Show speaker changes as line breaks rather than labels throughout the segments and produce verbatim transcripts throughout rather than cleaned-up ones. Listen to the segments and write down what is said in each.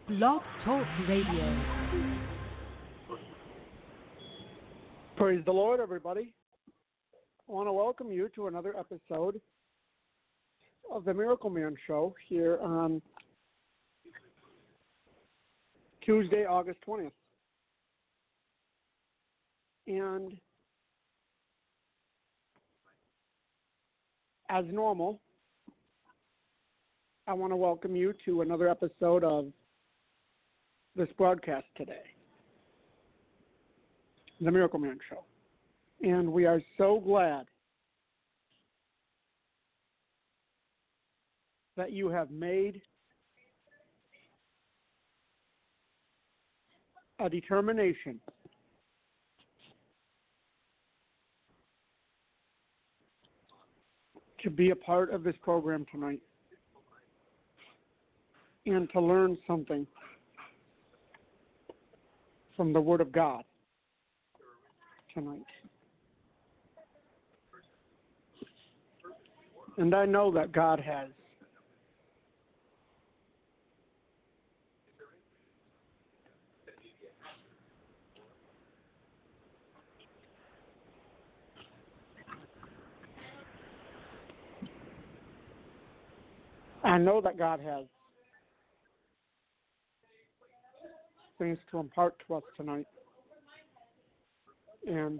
Blog Talk Radio.
Praise the Lord, everybody. I want to welcome you to another episode of the Miracle Man Show here on Tuesday, August twentieth. And as normal, I want to welcome you to another episode of this broadcast today, the Miracle Man Show. And we are so glad that you have made a determination to be a part of this program tonight and to learn something from the Word of God tonight. And I know that God has I know that God has things to impart to us tonight. And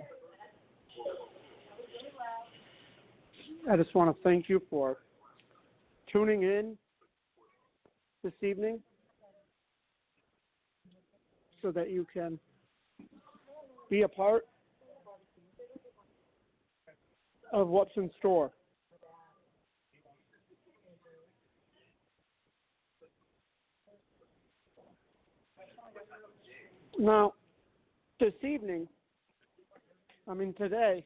I just want to thank you for tuning in this evening so that you can be a part of what's in store. Now, this evening, I mean today,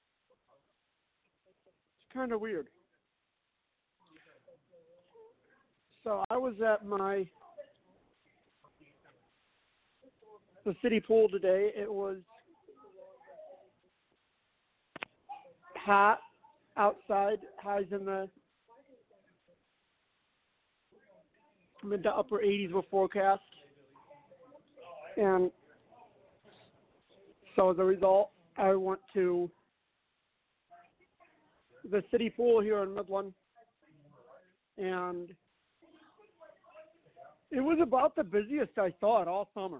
it's kind of weird. So I was at my, the city pool today. It was hot outside, highs in the mid to upper eighties were forecast. And so as a result, I went to the city pool here in Midland, and it was about the busiest I thought all summer.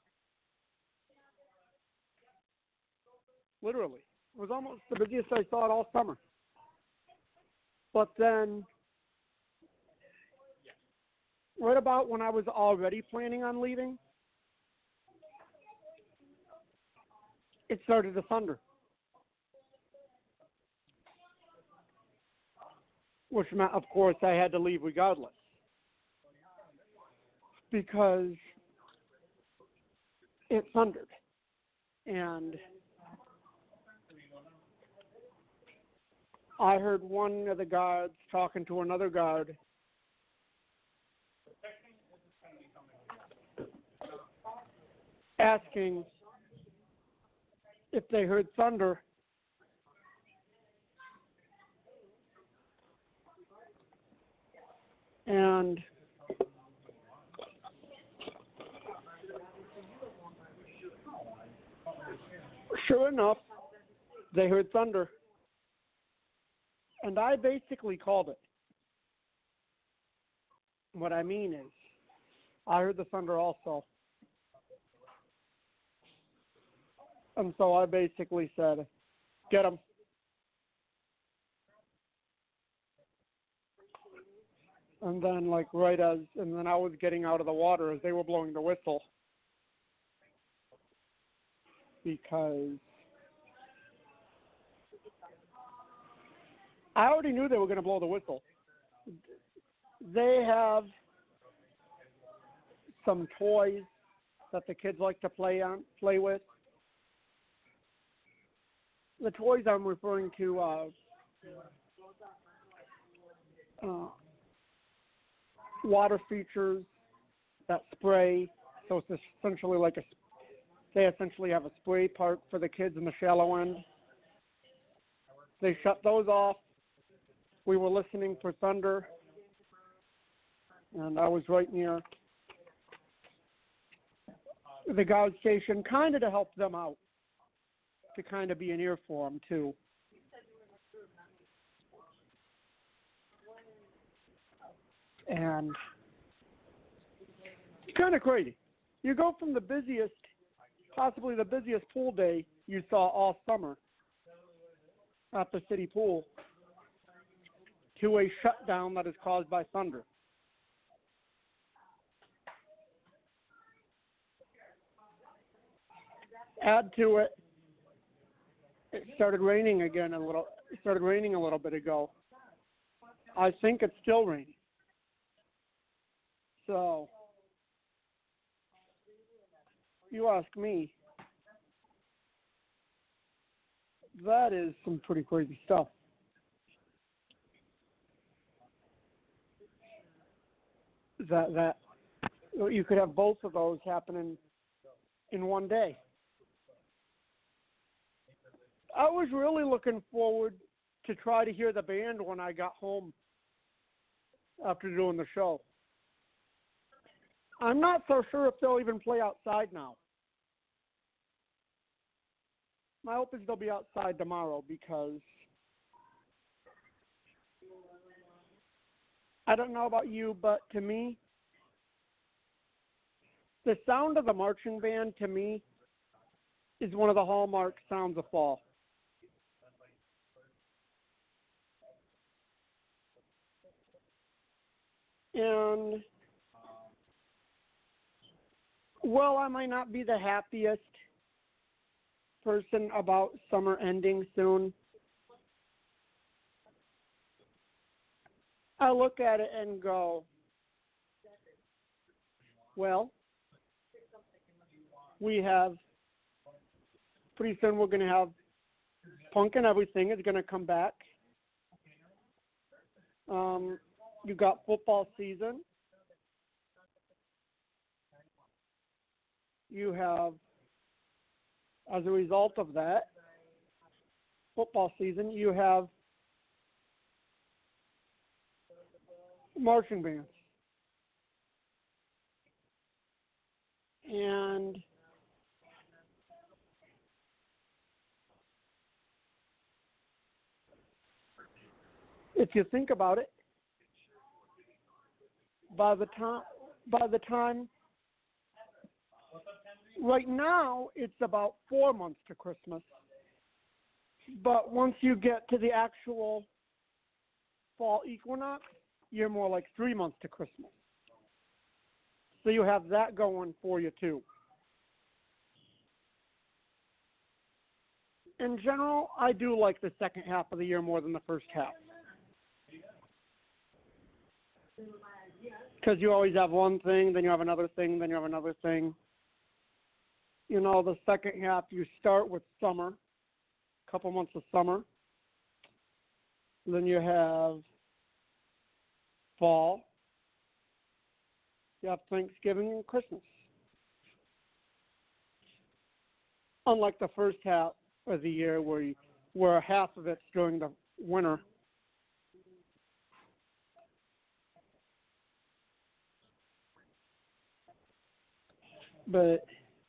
Literally. It was almost the busiest I thought all summer. But then, right about when I was already planning on leaving, it started to thunder, which meant, of course, I had to leave regardless, because it thundered. And I heard one of the guards talking to another guard, asking if they heard thunder. And sure enough, they heard thunder. And I basically called it. What I mean is, I heard the thunder also. And so I basically said, get them. And then, like, right as, and then I was getting out of the water as they were blowing the whistle. Because I already knew they were going to blow the whistle. They have some toys that the kids like to play on, play with. The toys I'm referring to, uh, uh, water features that spray. So it's essentially like a, they essentially have a spray part for the kids in the shallow end. They shut those off. We were listening for thunder, and I was right near the Gauge station, kind of to help them out, to kind of be an ear for them too. And it's kind of crazy. You go from the busiest, possibly the busiest pool day you saw all summer at the city pool, to a shutdown that is caused by thunder. Add to it, it started raining again a little. It started raining a little bit ago. I think it's still raining. So, you ask me, that is some pretty crazy stuff. That that you could have both of those happening in one day. I was really looking forward to try to hear the band when I got home after doing the show. I'm not so sure if they'll even play outside now. My hope is they'll be outside tomorrow because I don't know about you, but to me, the sound of the marching band, to me, is one of the hallmark sounds of fall. And, well, I might not be the happiest person about summer ending soon. I look at it and go, well, we have, pretty soon we're going to have punk and everything is going to come back. Um, you got football season. You have, as a result of that, football season, you have marching bands. And if you think about it, by the time, by the time, right now it's about four months to Christmas. But once you get to the actual fall equinox, you're more like three months to Christmas. So you have that going for you too. In general, I do like the second half of the year more than the first half. Because you always have one thing, then you have another thing, then you have another thing. You know, the second half, you start with summer, a couple months of summer. Then you have fall. You have Thanksgiving and Christmas. Unlike the first half of the year where, you, where half of it's during the winter. But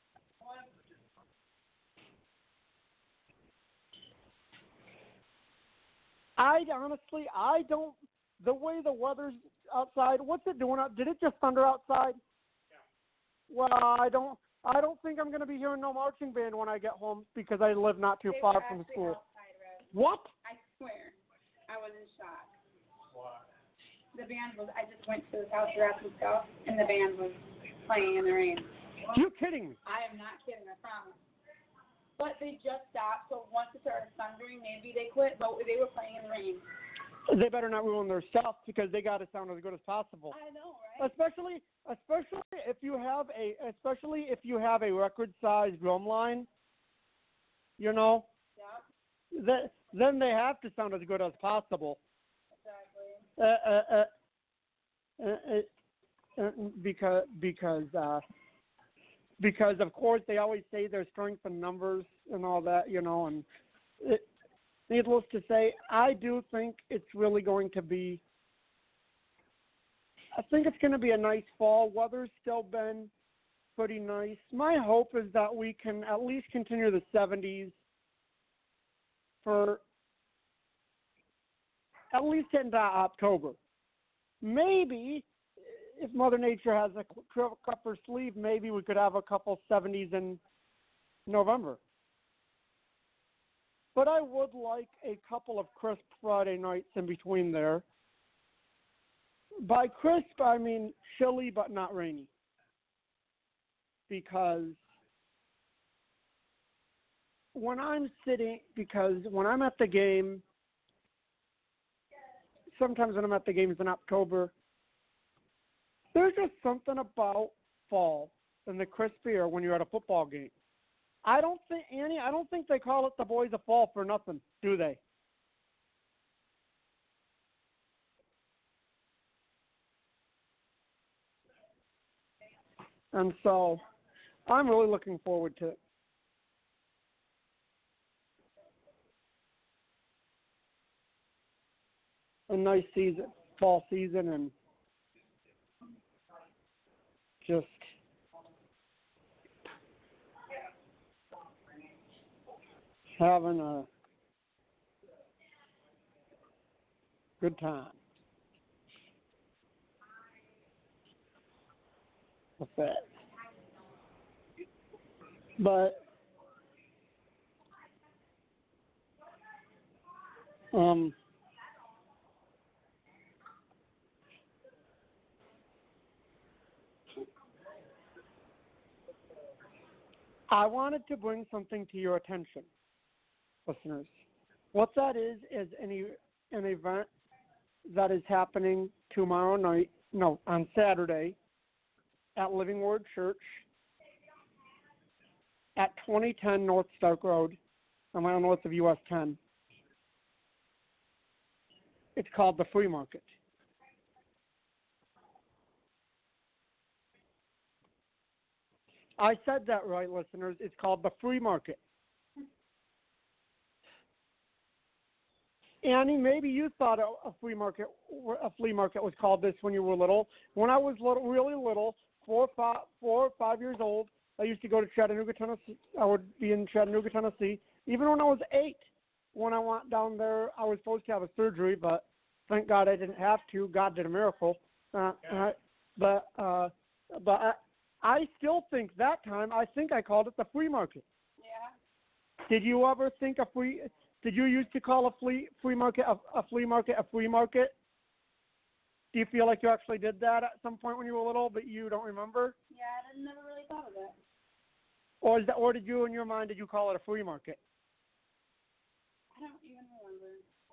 I honestly, I don't, the way the weather's outside, what's it doing out? Did it just thunder outside? Yeah. Well, I don't, I don't think I'm going to be hearing no marching band when I get home because I live not too
they
far
were
from
actually
school.
Outside, Rose.
What?
I swear. I was in shock. Why? The band was, I just went to his house to wrap some stuff, and the band was playing in the rain.
You're kidding me.
I am not kidding, I promise. But they just stopped, so once it started thundering, maybe they quit, but they were playing in the rain.
They better not ruin their stuff because they got to sound as good as possible.
I know, right?
Especially, especially if you have a, especially if you have a record-sized drum line. You know.
Yeah.
That, then they have to sound as good as possible.
Exactly.
Uh, uh, uh, uh, uh, because because uh, because of course they always say there's strength in numbers and all that, you know, and it, needless to say, I do think it's really going to be, I think it's going to be a nice fall. Weather's still been pretty nice. My hope is that we can at least continue the seventies for at least into October. Maybe if Mother Nature has a cup up her sleeve, maybe we could have a couple seventies in November. But I would like a couple of crisp Friday nights in between there. By crisp, I mean chilly but not rainy. Because when I'm sitting, because when I'm at the game, sometimes when I'm at the games in October, there's just something about fall and the crisp air when you're at a football game. I don't think, Annie, I don't think they call it the boys of fall for nothing, do they? And so I'm really looking forward to it. A nice season, fall season, and just having a good time with that. But um, I wanted to bring something to your attention, listeners. What that is is an, e- an event that is happening tomorrow night, no, on Saturday at Living Word Church at twenty ten North Stark Road, a mile north of U S ten. It's called the Free Market. I said that right, listeners. It's called the Free Market. Annie, maybe you thought a, a free market, a flea market was called this when you were little. When I was little, really little, four, five, four or five years old, I used to go to Chattanooga, Tennessee. I would be in Chattanooga, Tennessee. Even when I was eight, when I went down there, I was supposed to have a surgery, but thank God I didn't have to. God did a miracle. Uh, uh, but uh, but I, I still think that time, I think I called it the free market.
Yeah.
Did you ever think a free? Did you used to call a flea free market a, a flea market a free market? Do you feel like you actually did that at some point when you were little, but you don't remember?
Yeah, I never really thought of it.
Or is that, or did you in your mind did you call it a free market?
I don't even remember.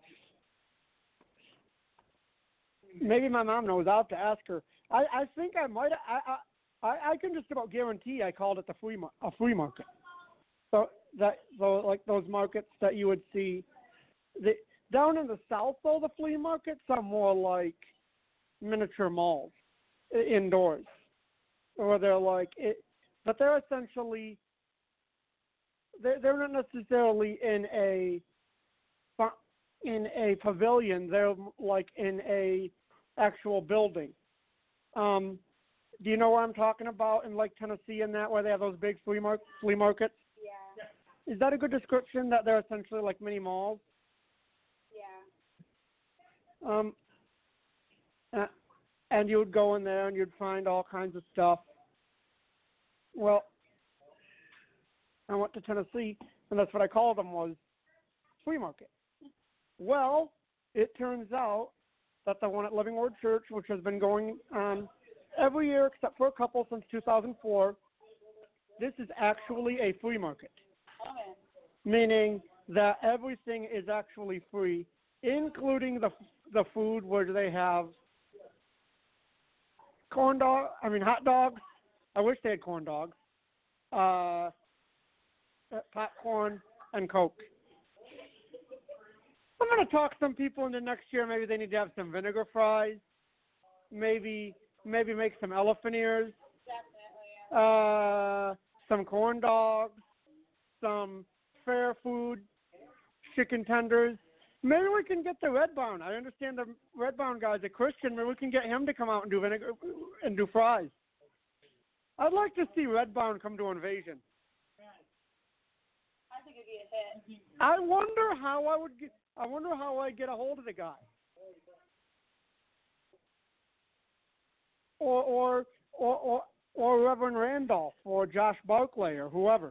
Maybe my mom knows. I'll have to ask her. I, I think I might. I, I I can just about guarantee I called it the free mar- a free market. So that so like those markets that you would see, the, down in the south though the flea markets are more like miniature malls indoors, or they're like it, but they're essentially they're they're not necessarily in a in a pavilion. They're like in a actual building. Um, do you know what I'm talking about in Lake Tennessee and that where they have those big flea, mar- flea markets?
Yeah.
Is that a good description that they're essentially like mini malls?
Yeah.
Um, uh, and you would go in there and you'd find all kinds of stuff. Well, I went to Tennessee and that's what I called them was flea market. Well, it turns out that the one at Living Word Church, which has been going on every year except for a couple since two thousand four, this is actually a free market.
Okay.
Meaning that everything is actually free, including the the food where they have corn dog, I mean hot dogs. I wish they had corn dogs, uh, popcorn, and Coke. I'm going to talk some people into next year. Maybe they need to have some vinegar fries. Maybe maybe make some elephant ears.
Definitely. Yeah.
Uh, some corn dogs. Some fair food. Chicken tenders. Maybe we can get the Redbound. I understand the Redbound guy's a Christian. Maybe we can get him to come out and do vinegar and do fries. I'd like to see Red Barn come to Invasion.
I think it'd be a hit.
I wonder how I would get. I wonder how I'd get a hold of the guy. Or or or or, or Reverend Randolph or Josh Barkley or whoever.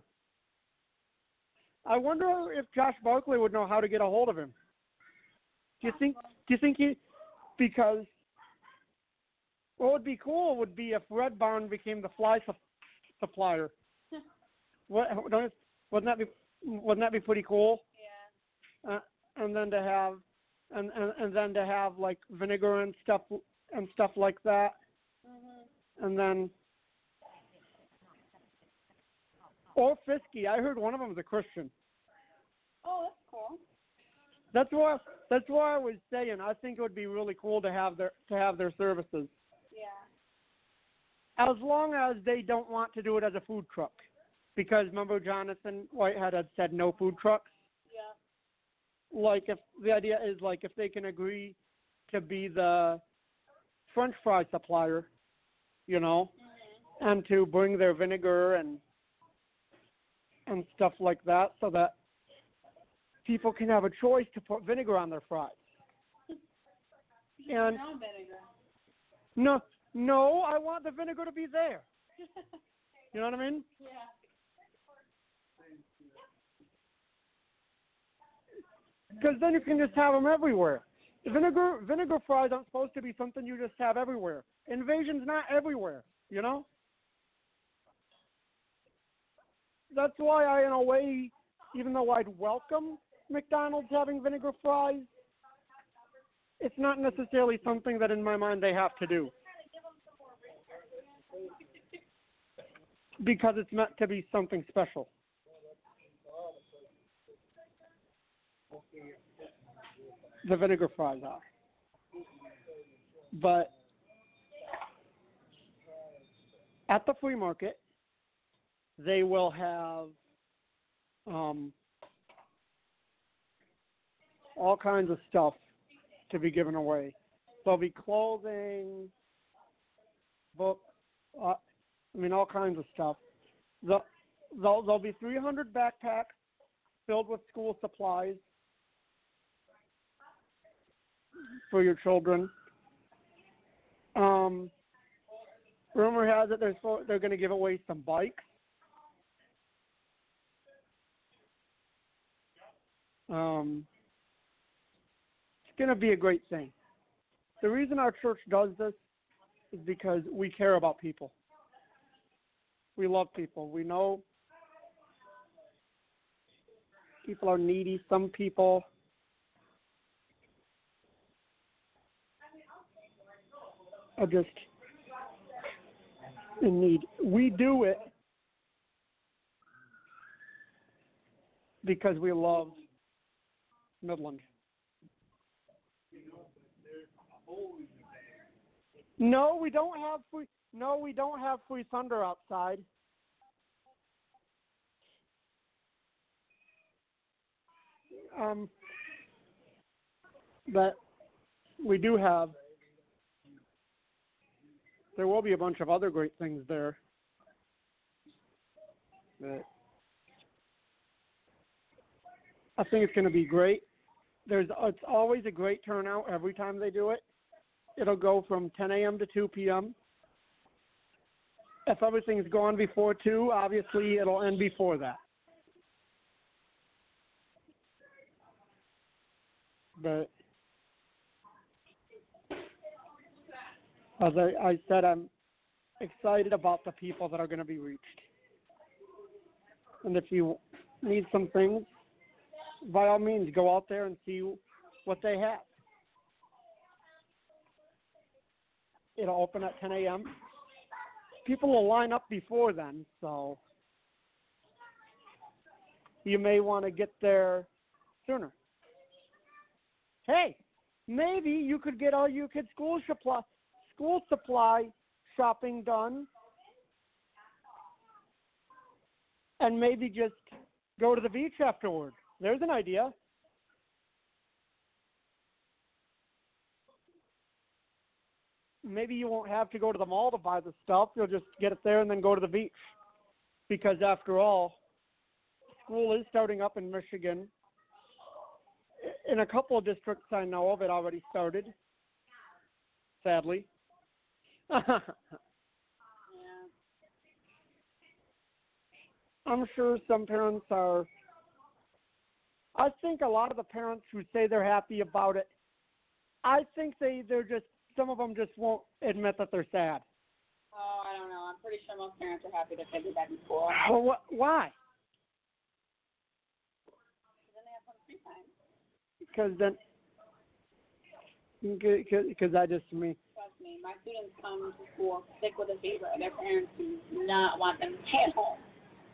I wonder if Josh Barkley would know how to get a hold of him. Do you think? Do you think he? Because what would be cool would be if Red Barn became the fly su- supplier. What? Don't, wouldn't that be? Wouldn't that be pretty cool?
Yeah.
Uh, and then to have, and, and and then to have like vinegar and stuff and stuff like that,
Mhm.
and then or Fisky. I heard one of them was a Christian.
Oh, that's cool.
That's why. That's why I was saying. I think it would be really cool to have their to have their services.
Yeah.
As long as they don't want to do it as a food truck. Because remember Jonathan Whitehead had said no food trucks?
Yeah.
Like if the idea is like if they can agree to be the French fry supplier, you know,
Mhm.
and to bring their vinegar and and stuff like that so that people can have a choice to put vinegar on their fries. And
No vinegar.
no no, I want the vinegar to be there. You know what I mean?
Yeah.
Because then you can just have them everywhere. Vinegar vinegar fries aren't supposed to be something you just have everywhere. Invasion's not everywhere, you know? That's why I, in a way, even though I'd welcome McDonald's having vinegar fries, it's not necessarily something that in my mind they have to do. Because it's meant to be something special. The vinegar fries are. But at the flea market, they will have um, all kinds of stuff to be given away. There'll be clothing, books, uh, I mean, all kinds of stuff. The, there'll, there'll be three hundred backpacks filled with school supplies for your children. Um, rumor has it they're, so, they're going to give away some bikes. Um, it's going to be a great thing. The reason our church does this is because we care about people. We love people. We know people are needy. Some people are just in need. We do it because we love Midland. No, we don't have free. No, we don't have free thunder outside. Um, but we do have. There will be a bunch of other great things there. But I think it's going to be great. There's it's always a great turnout every time they do it. It'll go from ten a.m. to two p.m. If everything's gone before two, obviously it'll end before that. But as I, I said, I'm excited about the people that are going to be reached. And if you need some things, by all means, go out there and see what they have. It'll open at ten a.m. People will line up before then, so you may want to get there sooner. Hey, maybe you could get all your kids' school supply, school supply shopping done, and maybe just go to the beach afterward. There's an idea. maybe you won't have to go to the mall to buy the stuff. You'll just get it there and then go to the beach. Because after all, school is starting up in Michigan. In a couple of districts I know of, it already started, sadly.
Yeah.
I'm sure some parents are, I think a lot of the parents who say they're happy about it, I think they, they're just, some of them just won't admit that they're sad.
Oh, I don't know. I'm pretty sure most parents are happy that they be back in school.
Well, what, why?
Then they have some free time.
Because then, because I just, me.
Trust me, my students come to school sick with a fever. Their parents do not want them to stay at home.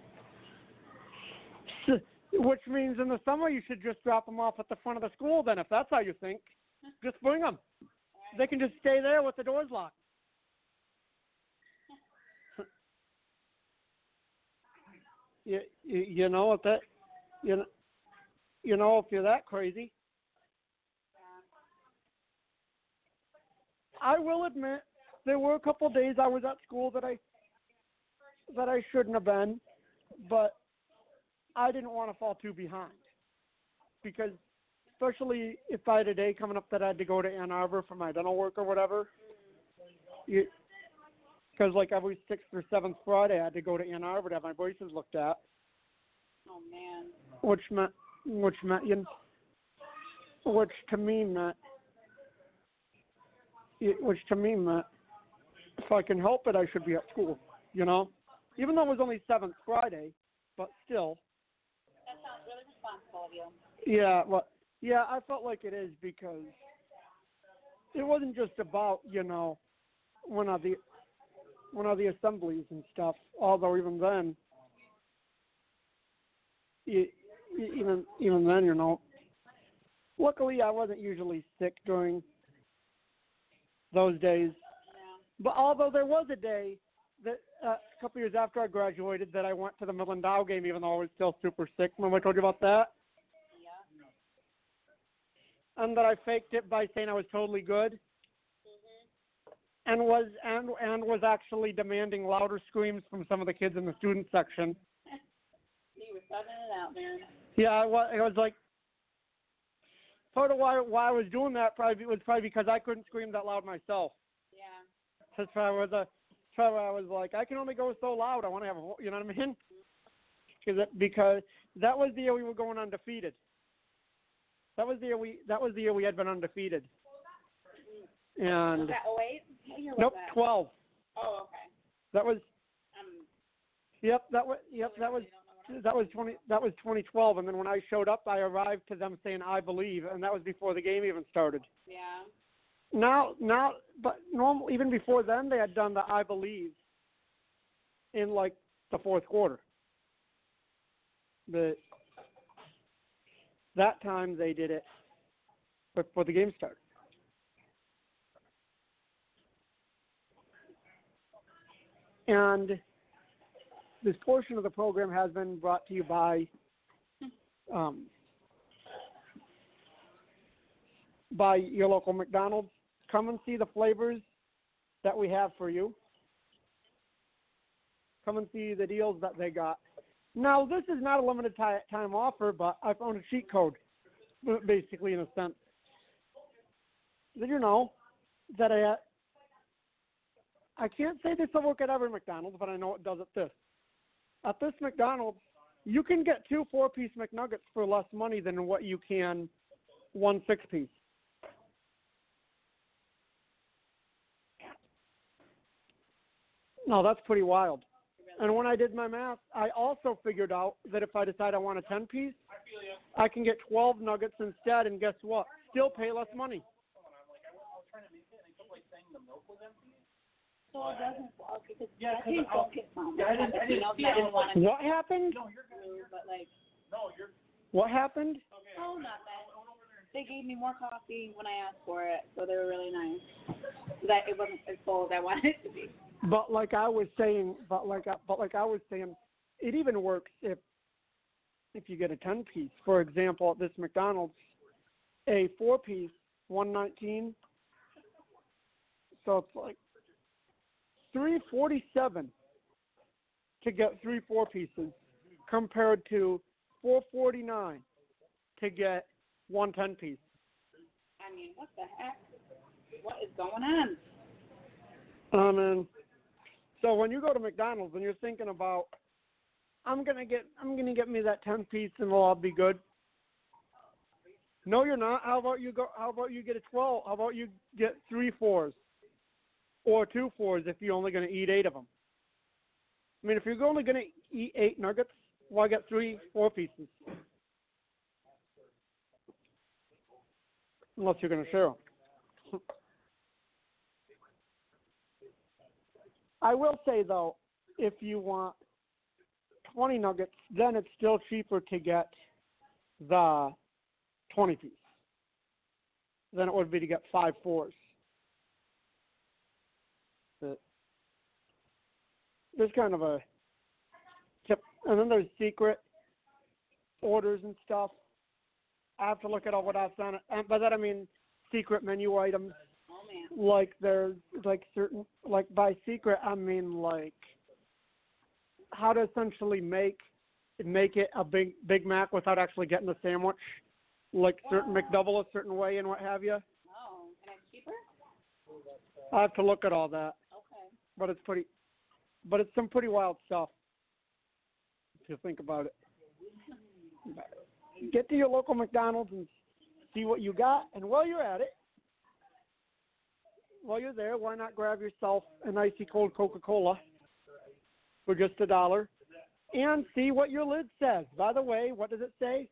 Which means in the summer you should just drop them off at the front of the school then, if that's how you think. Just bring them. They can just stay there with the doors locked. you, you, you know, if that, you know, you know, if you're that crazy. I will admit, there were a couple of days I was at school that I that I shouldn't have been, but I didn't want to fall too behind. Because especially if I had a day coming up that I had to go to Ann Arbor for my dental work or whatever, because like every sixth or seventh Friday I had to go to Ann Arbor to have my braces looked at.
Oh, man.
Which meant, which meant, you know, which to me meant, which to me meant, if I can help it, I should be at school, you know? Even though it was only seventh Friday, but still.
That sounds really responsible of you.
Yeah, well, yeah, I felt like it is because it wasn't just about, you know, one of the, one of the assemblies and stuff, although even then, even, even then, you know, luckily I wasn't usually sick during those days.
Yeah.
But although there was a day that uh, a couple years after I graduated that I went to the Midland Dow game even though I was still super sick. Remember I told you about that?
Yeah.
And that I faked it by saying I was totally good.
Mm-hmm.
And was and and was actually demanding louder screams from some of the kids in the student section.
You were sucking it out, man.
Yeah, I was, it was like part of why why I was doing that probably was probably because I couldn't scream that loud myself.
Yeah.
That's why I was a, that's why I was like I can only go so loud. I want to have a, you know what I mean? Because that, because that was the year we were going undefeated. That was the year we that was the year we had been undefeated. And
Was that oh eight? What year was
nope,
that?
twelve.
Oh, okay.
That was
Um.
yep. That was yep. That was that was twenty. That was twenty twelve. And then when I showed up, I arrived to them saying I believe, and that was before the game even started.
Yeah.
Now, now, but normal even before then, they had done the I believe in like the fourth quarter. But that time they did it before the game started. And this portion of the program has been brought to you by um, by your local McDonald's. Come and see the flavors that we have for you. Come and see the deals that they got. Now, this is not a limited ti- time offer, but I found a cheat code, basically, in a sense. Did you know that I, I can't say this will work at every McDonald's, but I know it does at this. At this McDonald's, you can get two four-piece McNuggets for less money than what you can one six-piece. No, that's pretty wild. And when I did my math, I also figured out that if I decide I want a ten-piece, I can get twelve nuggets instead, and guess what? Still pay less money.
So it doesn't work because
Yeah,
I think
I'll-
don't get some.
yeah, I didn't- I didn't see it.
don't want to
What happened?
No, you're good.
do, but like,
No, you're
What happened?
okay.
oh, nothing. They gave me more coffee when I asked for it, so they were really nice. That it wasn't as full as I wanted it to be.
But like I was saying, but like I, but like I was saying, it even works if if you get a ten-piece. For example, at this McDonald's, a four-piece, one nineteen. So it's like three forty-seven to get three four pieces compared to four forty-nine to get one ten piece.
I mean, what the heck? What is going on?
Um, and so when you go to McDonald's and you're thinking about, I'm gonna get, I'm gonna get me that ten piece and it'll all be good. No, you're not. How about you go? How about you get a twelve? How about you get three fours, or two fours if you're only gonna eat eight of them? I mean, if you're only gonna eat eight nuggets, why get three four pieces? Unless you're gonna share them. I will say though, if you want twenty nuggets, then it's still cheaper to get the twenty piece than it would be to get five fours. But there's kind of a tip, and then there's secret orders and stuff. I have to look at all what I've done, and by that I mean secret menu items.
Oh man.
Like there's like certain, like by secret I mean like how to essentially make make it a big Big Mac without actually getting the sandwich, like certain
Wow.
McDouble a certain way and what have you.
Oh, and it's cheaper?
I have to look at all that,
Okay.
but it's pretty, but it's some pretty wild stuff if you think about it. Get to your local McDonald's and see what you got, and while you're at it, while you're there, why not grab yourself an icy cold Coca-Cola for just a dollar and see what your lid says. By the way, what does it say?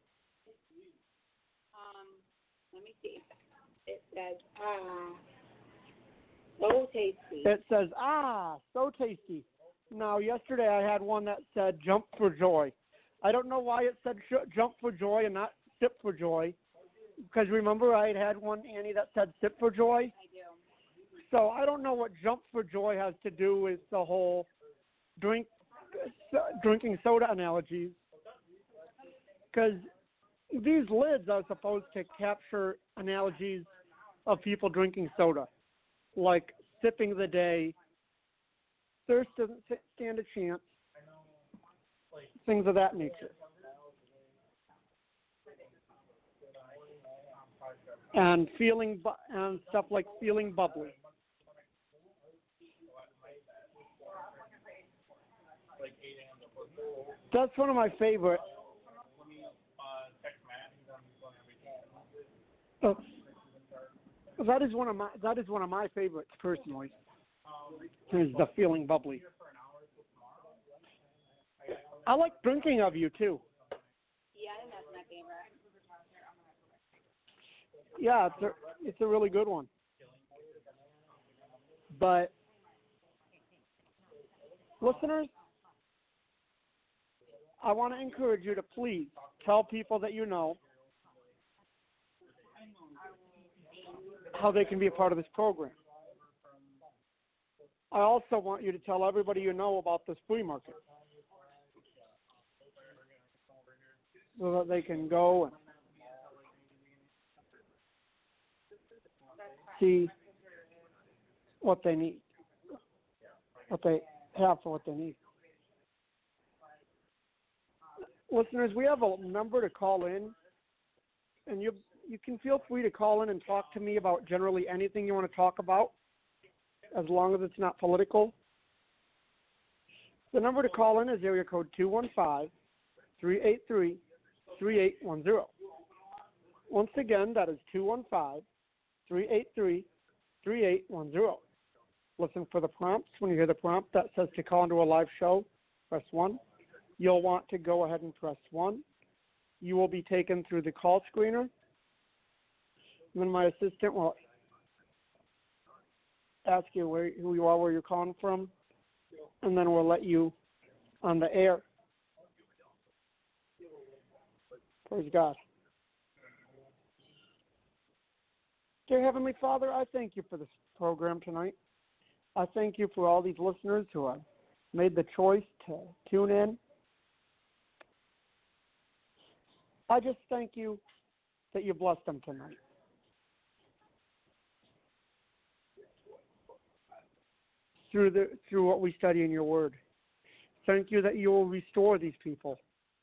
Um, let me see. It says, ah, so tasty.
It says, ah, so tasty. Now, yesterday I had one that said jump for joy. I don't know why it said sh- jump for joy and not sip for joy, because remember I had had one, Annie, that said sip for joy?
I do.
So I don't know what jump for joy has to do with the whole drink, uh, drinking soda analogies, because these lids are supposed to capture analogies of people drinking soda, like sipping the day, thirst doesn't stand a chance, things of that nature. And feeling bu- and stuff like feeling bubbly. That's one of my favorite. Uh, that is one of my that is one of my favorites personally. Is the feeling bubbly. I like drinking of you too.
Yeah, I think that's my favorite.
Yeah, it's a it's a really good one. But listeners, I want to encourage you to please tell people that you know how they can be a part of this program. I also want you to tell everybody you know about this flea market so that they can go and see what they need, what they have for what they need. Listeners, we have a number to call in, and you you can feel free to call in and talk to me about generally anything you want to talk about, as long as it's not political. The number to call in is area code two one five, three eight three, three eight one zero. Once again, that is two one five, three eight three, three eight one zero. Listen for the prompts. When you hear the prompt that says to call into a live show, press one. You'll want to go ahead and press one. You will be taken through the call screener. And then my assistant will ask you where, who you are, where you're calling from, and then we'll let you on the air. Praise God. Dear Heavenly Father, I thank you for this program tonight. I thank you for all these listeners who have made the choice to tune in. I just thank you that you blessed them tonight. through the through what we study in your word. Thank you that you will restore these people.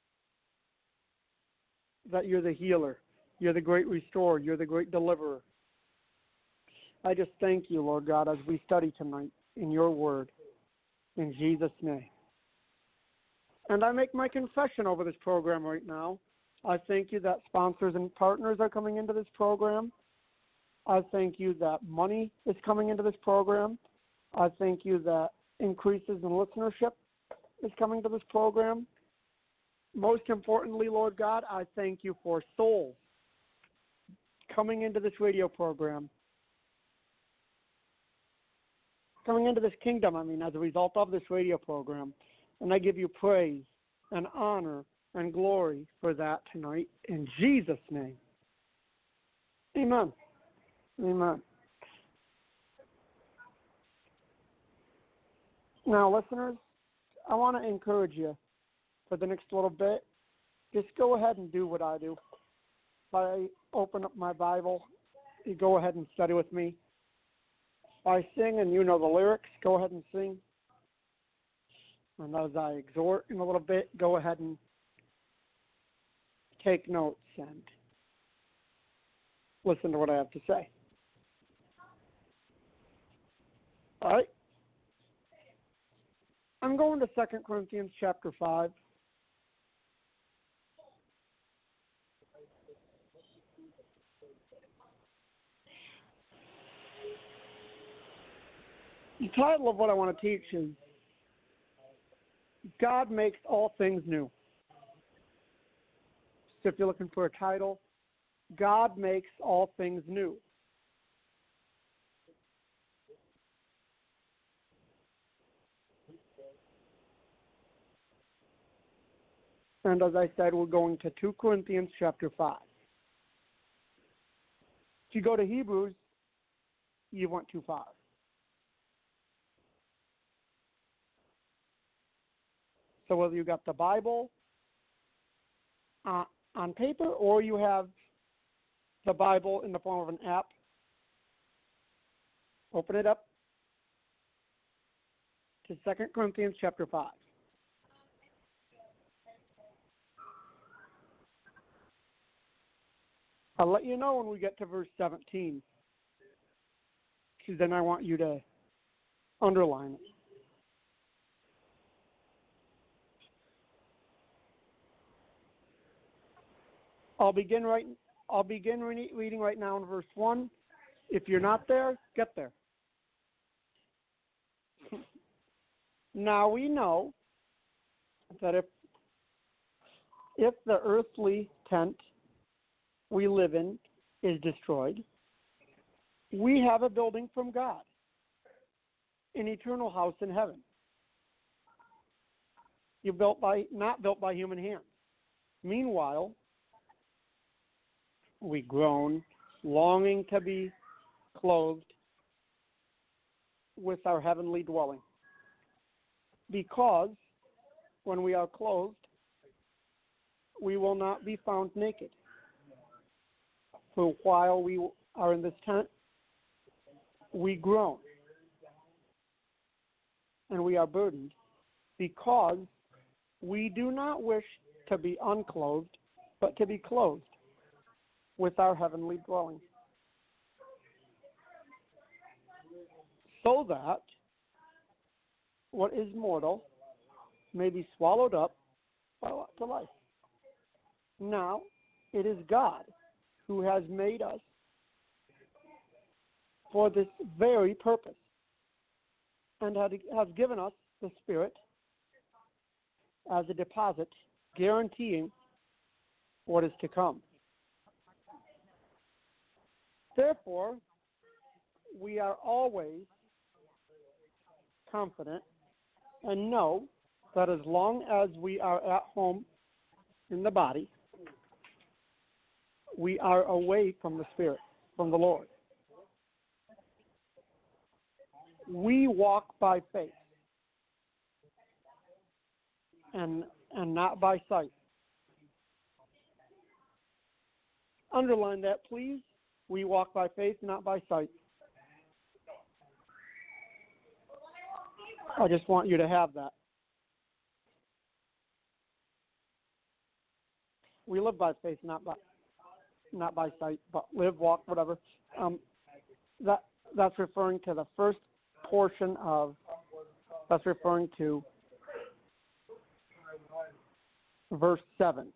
That you're the healer. You're the great restorer. You're the great deliverer. I just thank you, Lord God, as we study tonight in your word. In Jesus' name. And I make my confession over this program right now. I thank you that sponsors and partners are coming into this program. I thank you that money is coming into this program. I thank you that increases in listenership is coming to this program. Most importantly, Lord God, I thank you for souls coming into this radio program, coming into this kingdom, I mean, as a result of this radio program. And I give you praise and honor and glory for that tonight in Jesus' name. Amen. Amen. Now, listeners, I want to encourage you for the next little bit. Just go ahead and do what I do. If I open up my Bible, you go ahead and study with me. If I sing and you know the lyrics, go ahead and sing. And as I exhort in a little bit, go ahead and take notes and listen to what I have to say. All right. I'm going to Second Corinthians chapter five. The title of what I want to teach is God Makes All Things New. So if you're looking for a title, God Makes All Things New. And as I said, we're going to Second Corinthians chapter five. If you go to Hebrews, you went too far. So whether you got the Bible uh, on paper or you have the Bible in the form of an app, open it up to Second Corinthians chapter five. I'll let you know when we get to verse seventeen, because then I want you to underline it. I'll begin right. I'll begin re- reading right now in verse one. If you're not there, get there. Now we know that if if the earthly tent we live in is destroyed, we have a building from God, an eternal house in heaven. You're built by not built by human hands. Meanwhile, we groan, longing to be clothed with our heavenly dwelling. Because when we are clothed, we will not be found naked. For while we are in this tent, we groan and we are burdened because we do not wish to be unclothed, but to be clothed with our heavenly dwelling, so that what is mortal may be swallowed up by to life. Now, it is God who has made us for this very purpose and has given us the Spirit as a deposit, guaranteeing what is to come. Therefore, we are always confident and know that as long as we are at home in the body, we are away from the Spirit, from the Lord. We walk by faith and and not by sight. Underline that, please. We walk by faith, not by sight. I just want you to have that. We live by faith, not by not by sight, but live, walk, whatever. Um, that that's referring to the first portion of. That's referring to verse seven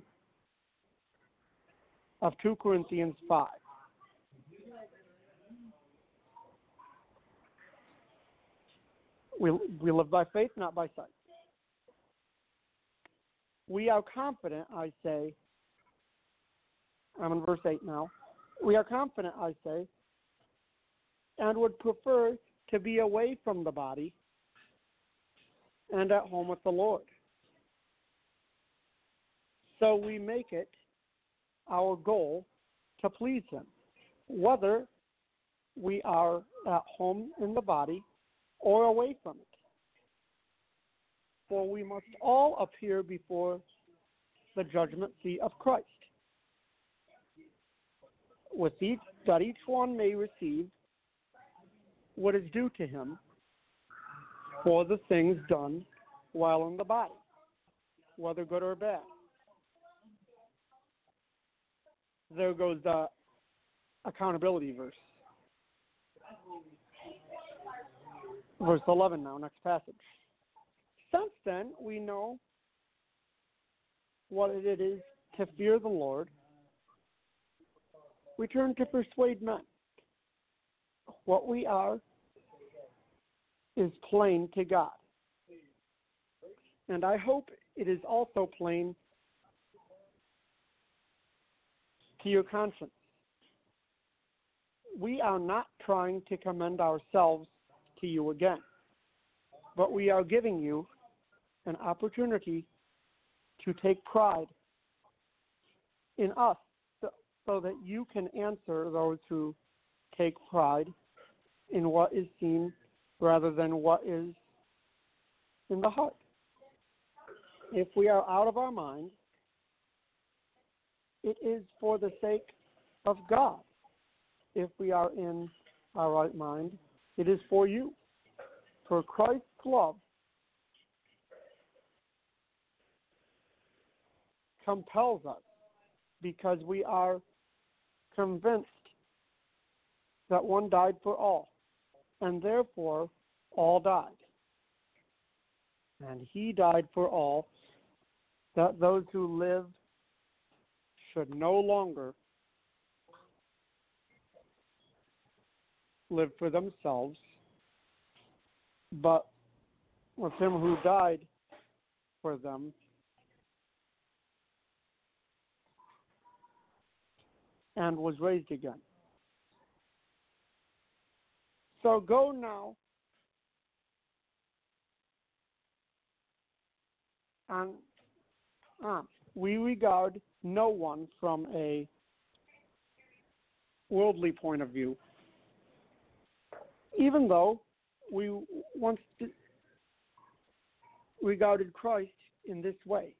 of two Corinthians five. We we live by faith, not by sight. We are confident, I say. I'm in verse eight now. We are confident, I say, and would prefer to be away from the body and at home with the Lord. So we make it our goal to please Him, whether we are at home in the body or away from it. For we must all appear before the judgment seat of Christ, with each, that each one may receive what is due to him for the things done while in the body, whether good or bad. There goes the accountability verse. Verse eleven now, next passage. Since then, we know what it is to fear the Lord. We turn to persuade men. What we are is plain to God. And I hope it is also plain to your conscience. We are not trying to commend ourselves to you again, but we are giving you an opportunity to take pride in us so, so that you can answer those who take pride in what is seen rather than what is in the heart. If we are out of our mind, it is for the sake of God. If we are in our right mind, it is for you. For Christ's love compels us because we are convinced that one died for all, and therefore all died. And he died for all, that those who live should no longer live for themselves, but with him who died for them and was raised again. So go now and uh, we regard no one from a worldly point of view, even though we once regarded Christ in this way.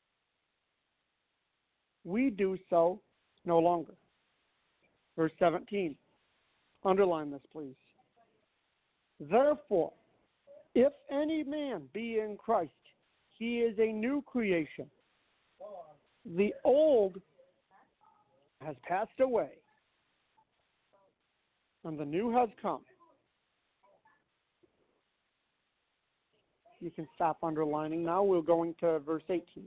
We do so no longer. Verse seventeen. Underline this, please. Therefore, if any man be in Christ, he is a new creation. The old has passed away, and the new has come. You can stop underlining now. We're going to verse eighteen.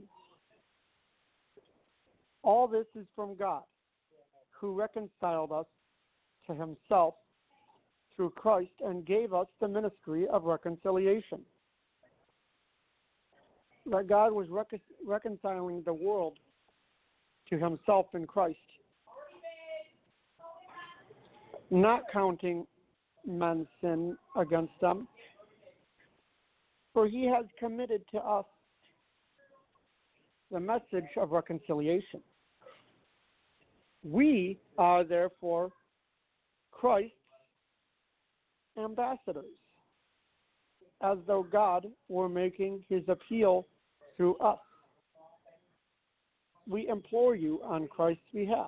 All this is from God, who reconciled us to himself through Christ and gave us the ministry of reconciliation. That God was rec- reconciling the world to himself in Christ, not counting men's sin against them, for he has committed to us the message of reconciliation. We are therefore Christ's ambassadors, as though God were making his appeal through us. We implore you on Christ's behalf.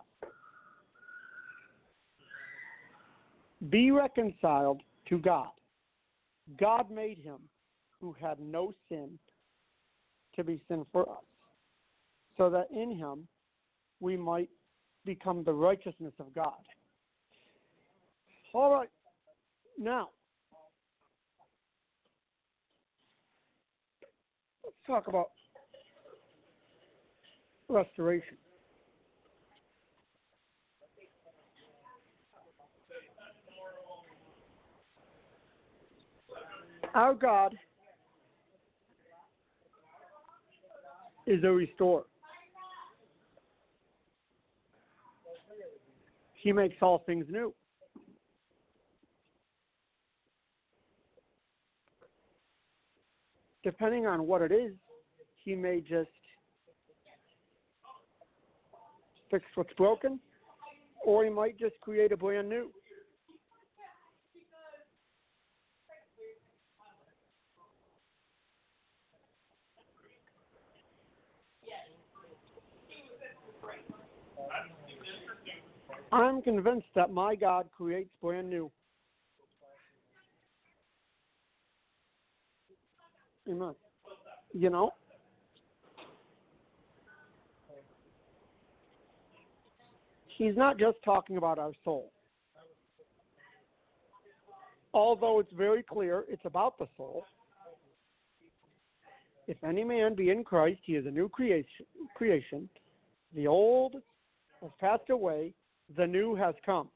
Be reconciled to God. God made him who had no sin to be sin for us, so that in him we might become the righteousness of God. All right, now, let's talk about restoration. Our God is a restorer. He makes all things new. Depending on what it is, he may just fix what's broken, or he might just create a brand new. I'm convinced that my God creates brand new. Amen. You know, he's not just talking about our soul. Although it's very clear it's about the soul. If any man be in Christ, he is a new creation. creation. The old has passed away, the new has come.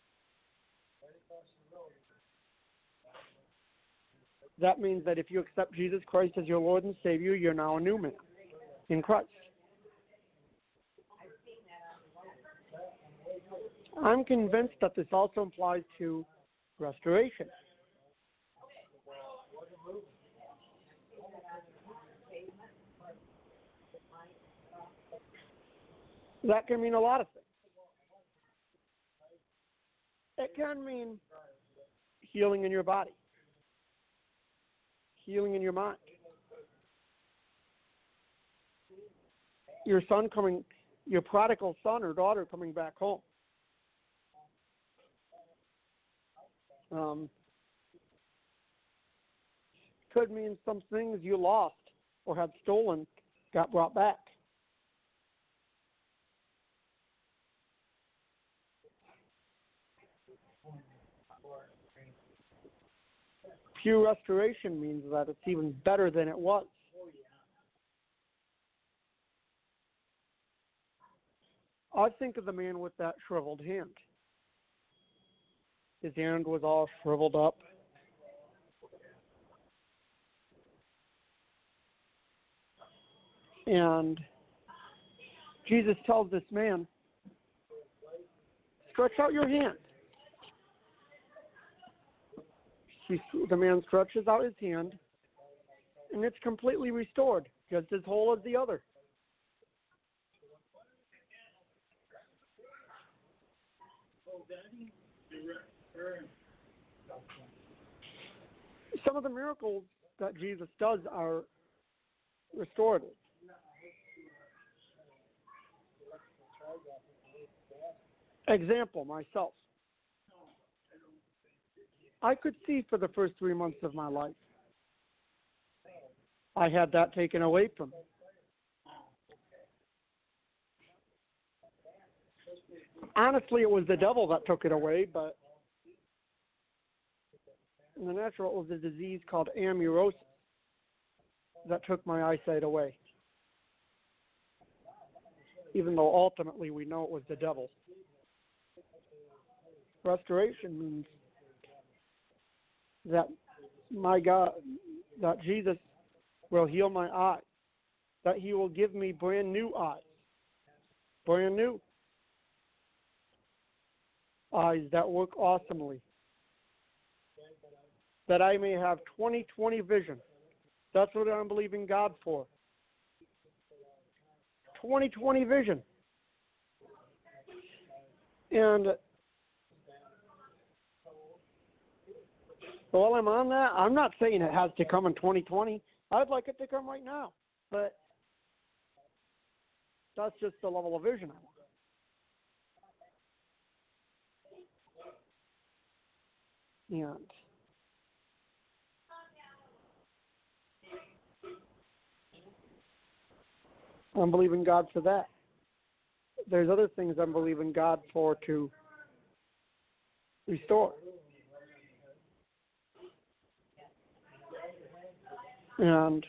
That means that if you accept Jesus Christ as your Lord and Savior, you're now a new man in Christ. I'm convinced that this also applies to restoration. That can mean a lot of things. It can mean healing in your body, healing in your mind. Your son coming, your prodigal son or daughter coming back home. Um, could mean some things you lost or had stolen got brought back. Pure restoration means that it's even better than it was. I think of the man with that shriveled hand. His hand was all shriveled up. And Jesus tells this man, stretch out your hand. He, the man stretches out his hand, and it's completely restored, just as whole as the other. Some of the miracles that Jesus does are restorative. Example, myself. I could see for the first three months of my life. I had that taken away from me. Honestly, it was the devil that took it away, but in the natural, it was a disease called amaurosis that took my eyesight away. Even though ultimately we know it was the devil. Restoration means that my God, that Jesus will heal my eyes, that he will give me brand new eyes, brand new eyes that work awesomely, that I may have twenty twenty vision. That's what I'm believing God for. twenty twenty vision. And while I'm on that, I'm not saying it has to come in twenty twenty. I'd like it to come right now. But that's just the level of vision I want. And I'm believing God for that. There's other things I'm believing God for to restore. And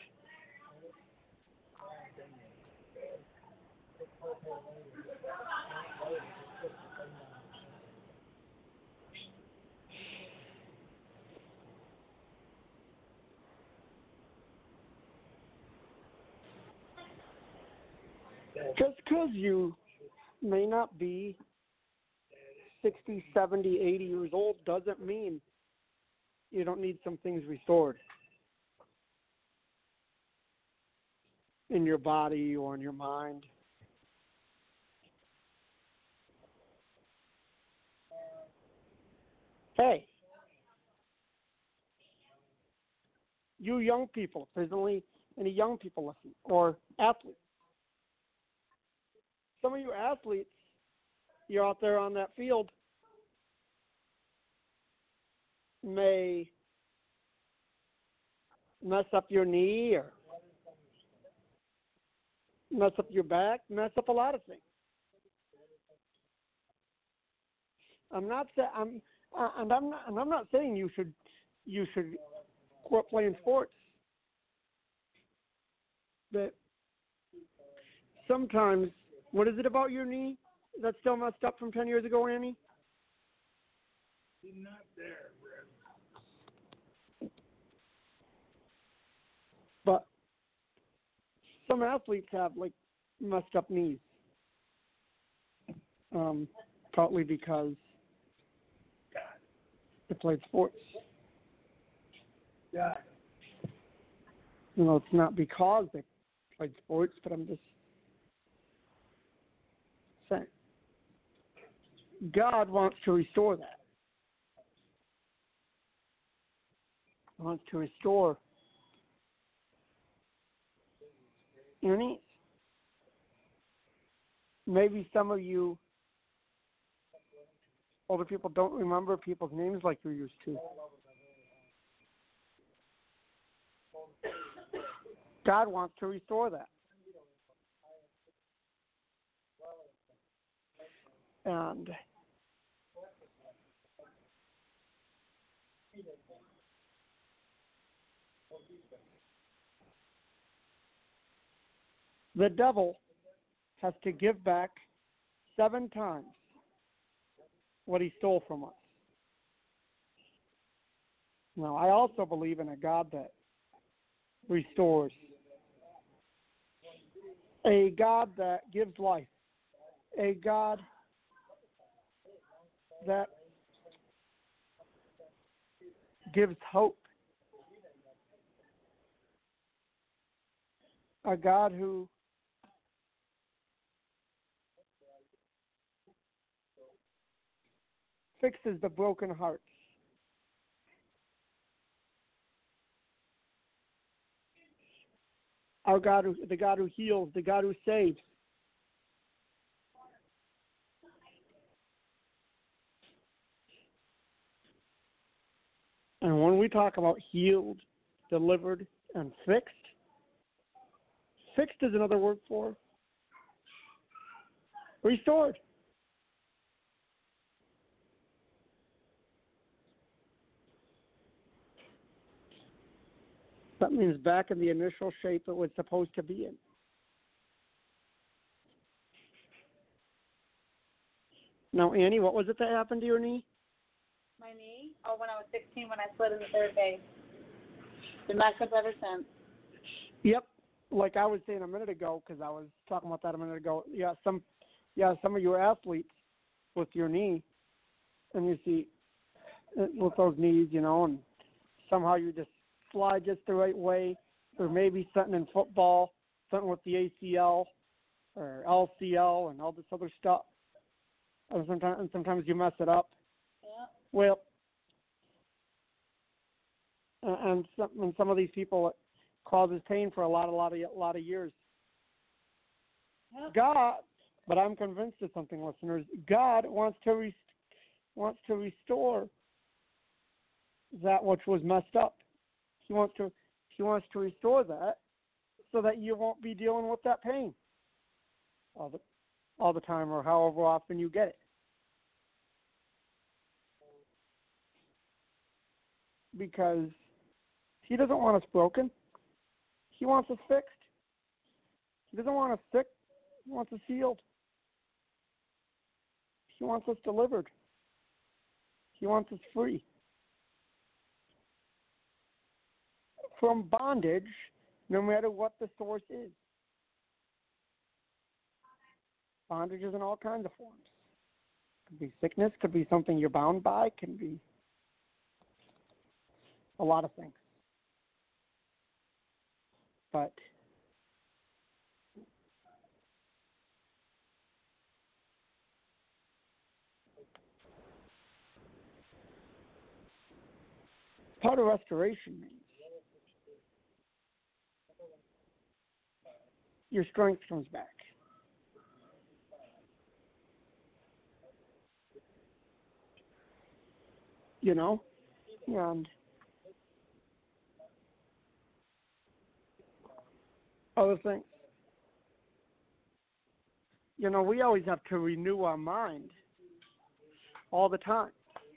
just because you may not be sixty, seventy, eighty years old doesn't mean you don't need some things restored in your body or in your mind. Hey, you young people, if there's only any young people listening, or athletes. Some of you athletes, you're out there on that field, may mess up your knee or mess up your back, mess up a lot of things. I'm not saying I'm, uh, and I'm not, and I'm not saying you should, you should quit playing sports. But sometimes, what is it about your knee that's still messed up from ten years ago, Annie?
He's not there, Brad.
But some athletes have like messed up knees, um, partly because they played sports.
Yeah.
You know, it's not because they played sports, but I'm just saying. God wants to restore that. He wants to restore your knees. Maybe some of you older people don't remember people's names like you used to. God wants to restore that. And the devil has to give back seven times what he stole from us. Now, I also believe in a God that restores, a God that gives life, a God that gives hope, a God who fixes the broken hearts. Our God, who, the God who heals, the God who saves. And when we talk about healed, delivered, and fixed, fixed is another word for restored. That means back in the initial shape it was supposed to be in. Now, Annie, what was it that happened to your knee?
My knee? Oh, when I was sixteen, when I slid in the third base. Been messed up ever since.
Yep. Like I was saying a minute ago, because I was talking about that a minute ago. Yeah, some, yeah, some of your athletes with your knee, and you see, with those knees, you know, and somehow you just slide just the right way, or maybe something in football, something with the A C L or L C L and all this other stuff. And sometimes, and sometimes you mess it up.
Yeah.
Well, and some, and some of these people, it causes pain for a lot, a lot of, a lot of years.
Yep.
God, but I'm convinced of something, listeners. God wants to re- wants to restore that which was messed up. He wants to He wants to restore that so that you won't be dealing with that pain. all the all the time or however often you get it. Because he doesn't want us broken. He wants us fixed. He doesn't want us sick. He wants us healed. He wants us delivered. He wants us free from bondage, no matter what the source is. Bondage is in all kinds of forms. Could be sickness, could be something you're bound by, can be a lot of things. But part of restoration means your strength comes back. You know? And other things. You know, we always have to renew our mind all the time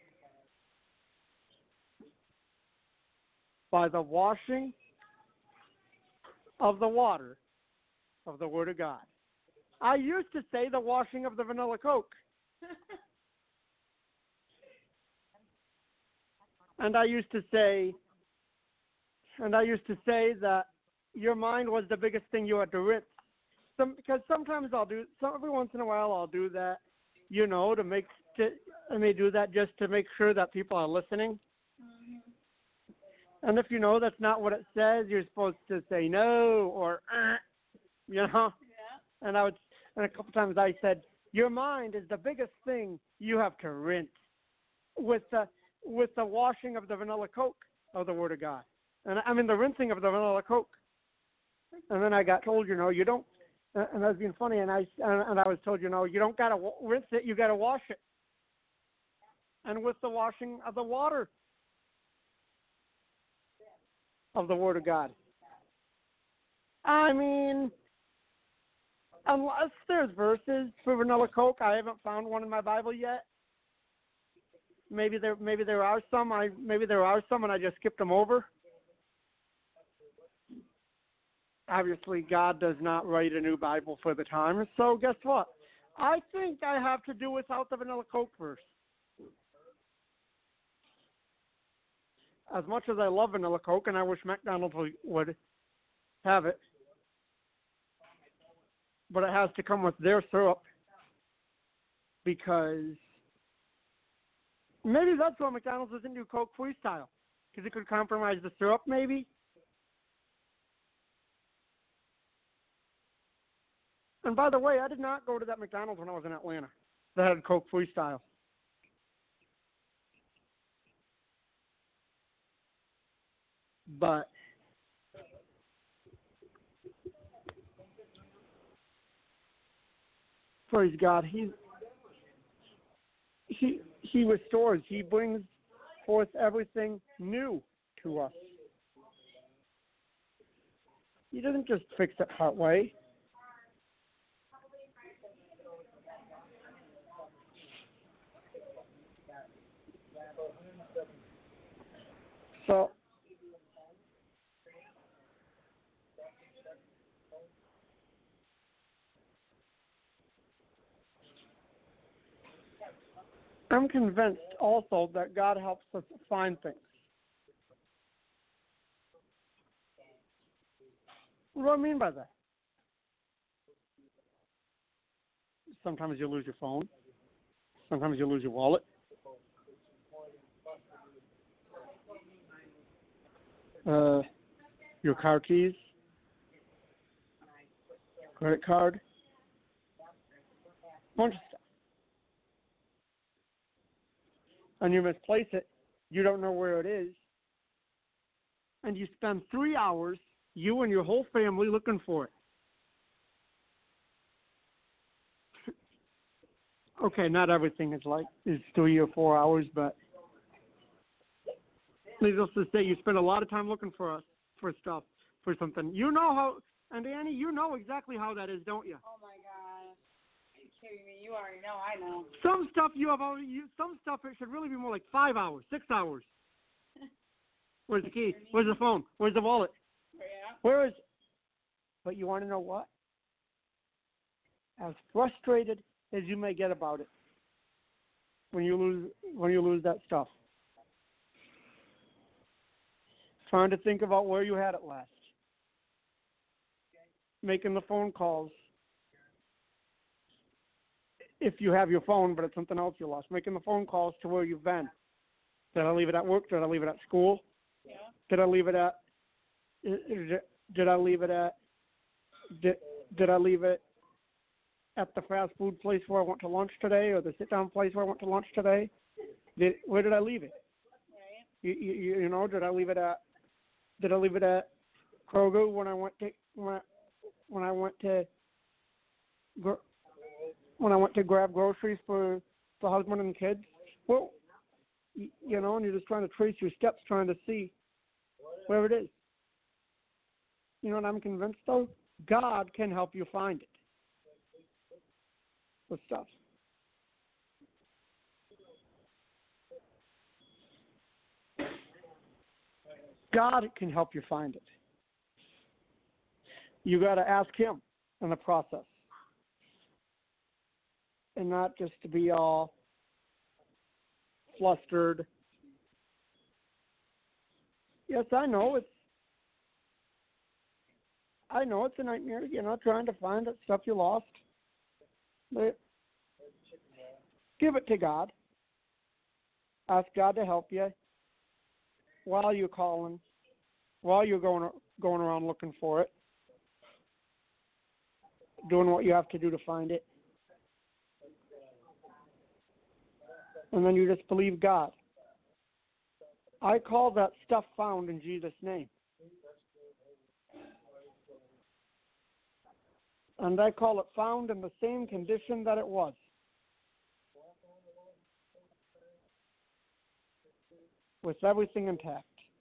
by the washing of the water of the Word of God. I used to say the washing of the vanilla Coke. And I used to say, and I used to say that your mind was the biggest thing you had to rinse. Some, because sometimes I'll do, some, every once in a while I'll do that, you know, to make, to, I may do that just to make sure that people are listening. Mm-hmm. And if you know that's not what it says, you're supposed to say no or, uh, you know. Yeah. And I would, and a couple times I said, your mind is the biggest thing you have to rinse with the, with the washing of the vanilla Coke of the Word of God. And I mean the rinsing of the vanilla Coke. And then I got told, you know, you don't, and I was being funny, and I, and I was told, you know, you don't got to rinse it, you got to wash it. And with the washing of the water of the Word of God. I mean, unless there's verses for vanilla Coke, I haven't found one in my Bible yet. Maybe there, maybe there are some. I maybe there are some, and I just skipped them over. Obviously, God does not write a new Bible for the time. So guess what? I think I have to do without the vanilla Coke verse. As much as I love vanilla Coke, and I wish McDonald's would have it, but it has to come with their syrup, because maybe that's why McDonald's doesn't do Coke Freestyle, because it could compromise the syrup, maybe. And by the way, I did not go to that McDonald's when I was in Atlanta that had Coke Freestyle. But praise God, he he he restores. He brings forth everything new to us. He doesn't just fix it part way. So I'm convinced also that God helps us find things. What do I mean by that? Sometimes you lose your phone. Sometimes you lose your wallet. Uh, your car keys, credit card, bunch of stuff. And you misplace it, you don't know where it is, and you spend three hours, you and your whole family, looking for it. Okay, not everything is like is three or four hours, but needless to say, you spend a lot of time looking for us for stuff, for something. You know how, and Annie, you know exactly how that is, don't you?
Oh my God. kidding me. You already know. I know.
Some stuff you have already. You, some stuff it should really be more like five hours, six hours. Where's the key? Where's the phone? Where's the wallet?
Yeah.
Where is? But you want to know what? As frustrated as you may get about it, when you lose when you lose that stuff, trying to think about where you had it last, making the phone calls. If you have your phone, but it's something else you lost, making the phone calls to where you've been. Did I leave it at work? Did I leave it at school?
Yeah.
Did I leave it at? Did I leave it at? Did, did I leave it at the fast food place where I went to lunch today, or the sit-down place where I went to lunch today? Did where did I leave it?
Right.
You, you, you know, did I leave it at? Did I leave it at Kroger when I went to when I, when I went to when I went to grab groceries for the husband and kids? Well, you, you know, and you're just trying to trace your steps, trying to see where it is. You know what I'm convinced though? God can help you find it. The stuff. God can help you find it. You got to ask Him in the process, and not just to be all flustered. Yes, I know it's. I know it's a nightmare, you know, trying to find that stuff you lost. But give it to God. Ask God to help you while you're calling, while you're going going around looking for it, doing what you have to do to find it. And then you just believe God. I call that stuff found in Jesus' name. And I call it found in the same condition that it was. With everything intact.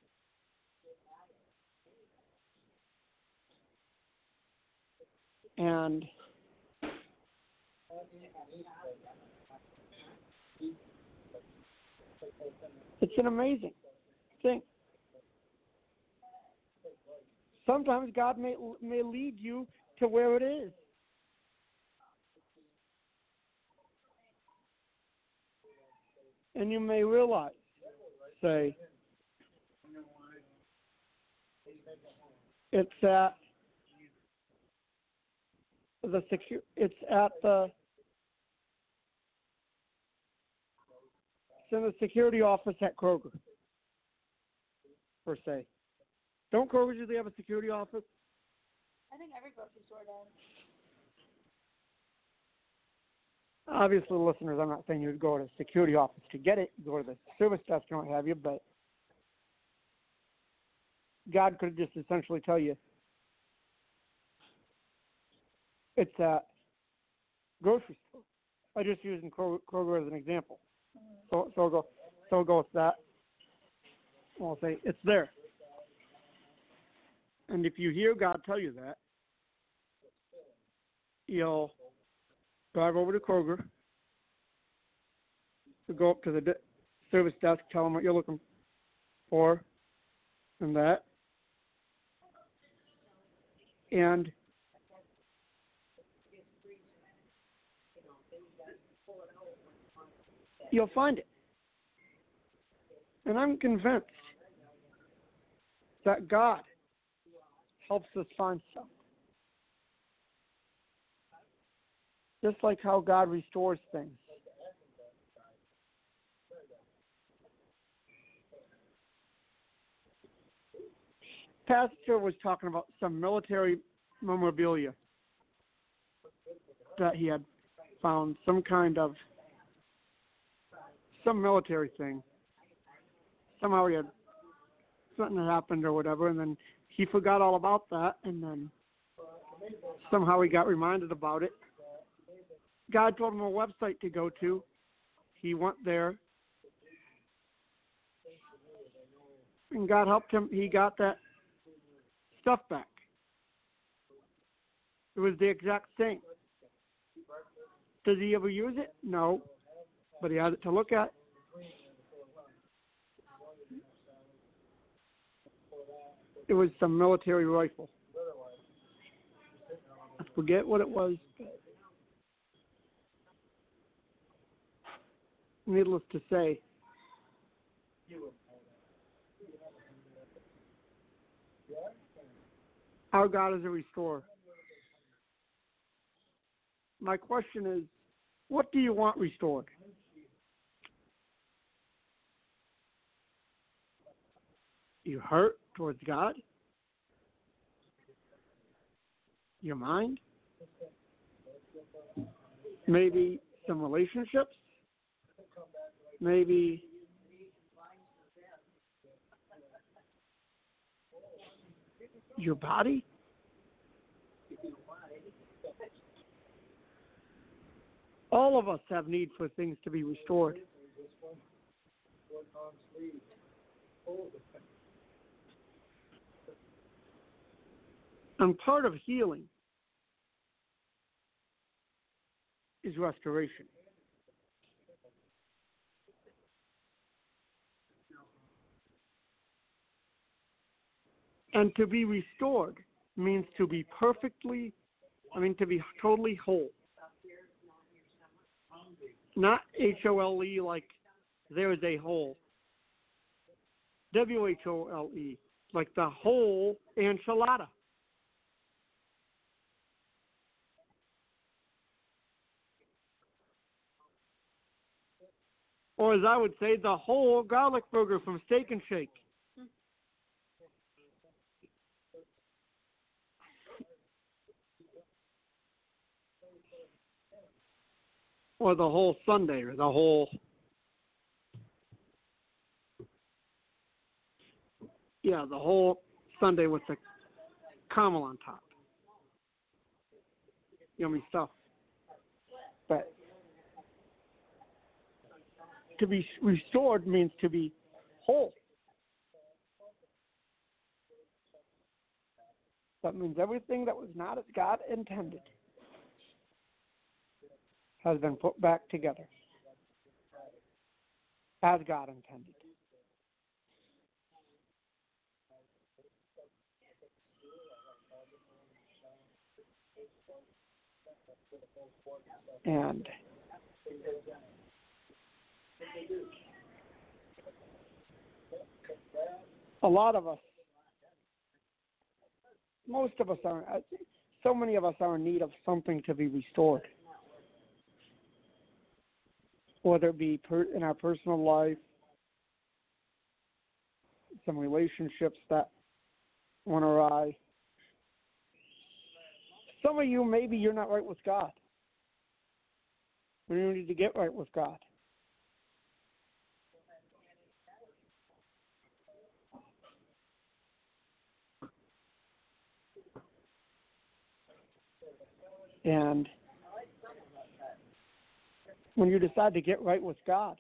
And it's an amazing thing. Sometimes God may may lead you to where it is. And you may realize, say, it's at the secu- it's at the it's in the security office at Kroger, per se. Don't Kroger usually have a security office?
I think every grocery store does.
Obviously, listeners, I'm not saying you'd go to the security office to get it. You go to the service desk and what have you, but God could just essentially tell you it's a grocery store. I just using Kroger as an example. Mm-hmm. So, so I'll go, so I'll go with that. I'll say it's there. And if you hear God tell you that, you'll drive over to Kroger, to go up to the de- service desk, tell them what you're looking for, and that, and you'll find it. And I'm convinced that God helps us find stuff. Just like how God restores things. Pastor was talking about some military memorabilia that he had found, some kind of, some military thing. Somehow he had, something had happened or whatever, and then he forgot all about that, and then somehow he got reminded about it. God told him a website to go to. He went there. And God helped him. He got that stuff back. It was the exact same. Does he ever use it? No. But he has it to look at. It was some military rifle. I forget what it was. Needless to say, our God is a restorer. My question is, what do you want restored? Your heart towards God? Your mind? Maybe some relationships? Maybe your body? All of us have need for things to be restored. And part of healing is restoration. And to be restored means to be perfectly, I mean, to be totally whole. Not H O L E like there is a hole. W H O L E, like the whole enchilada. Or as I would say, the whole garlic burger from Steak and Shake. Or the whole Sunday, or the whole, yeah, the whole Sunday with the caramel on top. Yummy stuff. But to be restored means to be whole. That means everything that was not as God intended has been put back together as God intended. And a lot of us, most of us are, so many of us are in need of something to be restored. Whether it be per, in our personal life, some relationships that went awry. Some of you, maybe you're not right with God. You need to get right with God. And when you decide to get right with God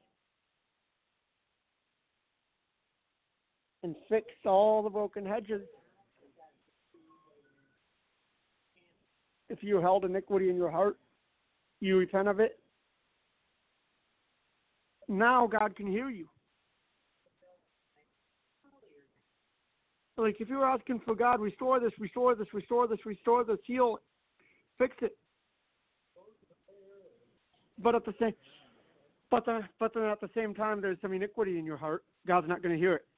and fix all the broken hedges, if you held iniquity in your heart, you repent of it, now God can hear you. Like if you were asking for God, restore this, restore this, restore this, restore this, heal, fix it. But at the same, but the, but then at the same time, there's some iniquity in your heart. God's not going to hear it.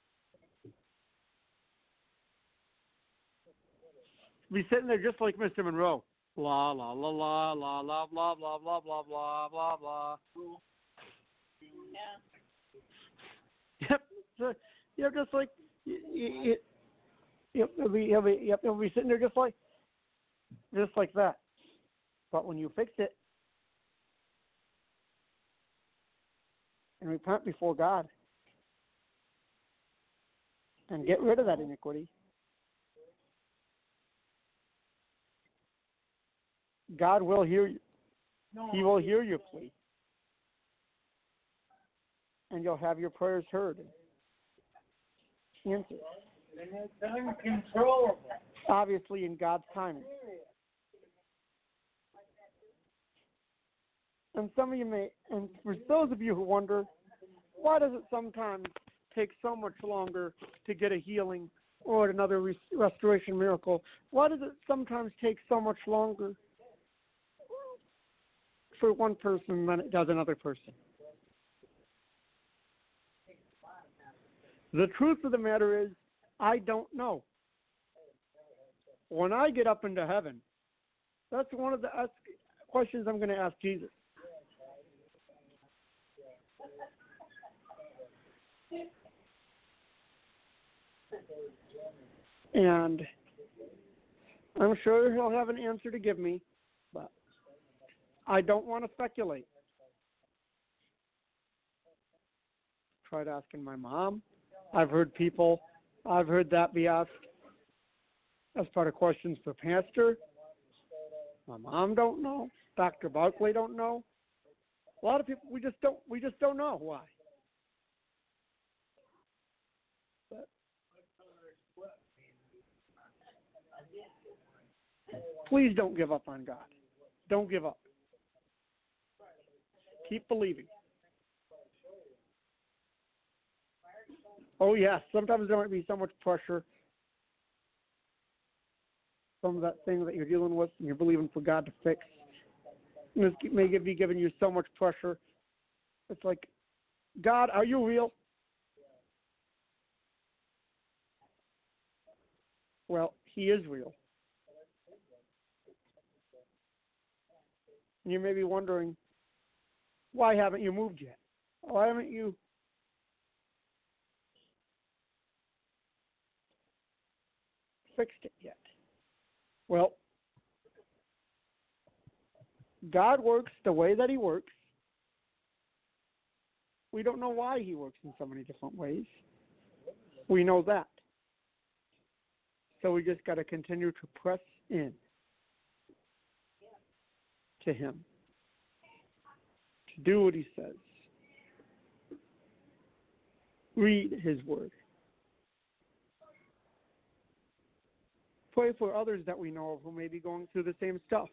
Be sitting there just like Mister Monroe. La la la la la la blah blah blah blah blah blah blah. Yeah. Yep. So, yep. Just like it. Yep. It'll be. It'll be. Yep. It'll be sitting there just like, just like that. But when you fix it and repent before God and get rid of that iniquity, God will hear you. He will hear your plea. And you'll have your prayers heard and answered.
And it's uncontrollable.
Obviously in God's timing. And some of you may, and for those of you who wonder, why does it sometimes take so much longer to get a healing or another res- restoration miracle? Why does it sometimes take so much longer for one person than it does another person? The truth of the matter is, I don't know. When I get up into heaven, that's one of the ask, questions I'm going to ask Jesus. And I'm sure he'll have an answer to give me, but I don't want to speculate. Tried asking my mom. I've heard people, I've heard that be asked as part of questions for pastor. My mom don't know. Doctor Barkley don't know. A lot of people, we just don't, we just don't know why. But please don't give up on God. Don't give up. Keep believing. Oh, yes, sometimes there might be so much pressure. Some of that thing that you're dealing with and you're believing for God to fix. And this may be giving you so much pressure. It's like, God, are you real? Well, he is real. And you may be wondering, why haven't you moved yet? Why haven't you fixed it yet? Well, God works the way that he works. We don't know why he works in so many different ways. We know that. So we just got to continue to press in to him, to do what he says. Read his word. Pray for others that we know of who may be going through the same stuff.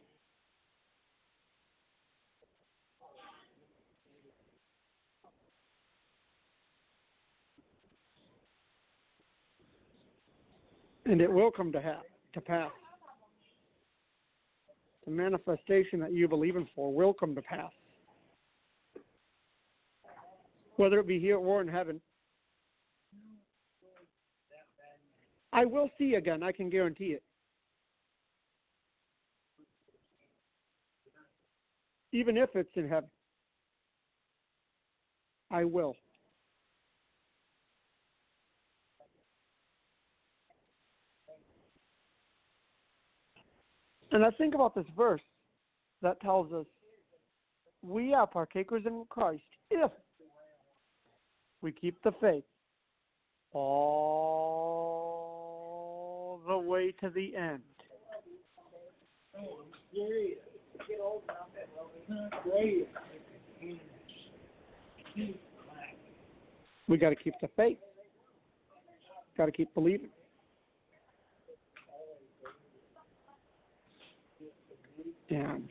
And it will come to, ha- to pass. The manifestation that you believe in for will come to pass. Whether it be here or in heaven. I will see again, I can guarantee it. Even if it's in heaven, I will. And I think about this verse that tells us we are partakers in Christ if we keep the faith all the way to the end. We got to keep the faith. Got to keep believing. And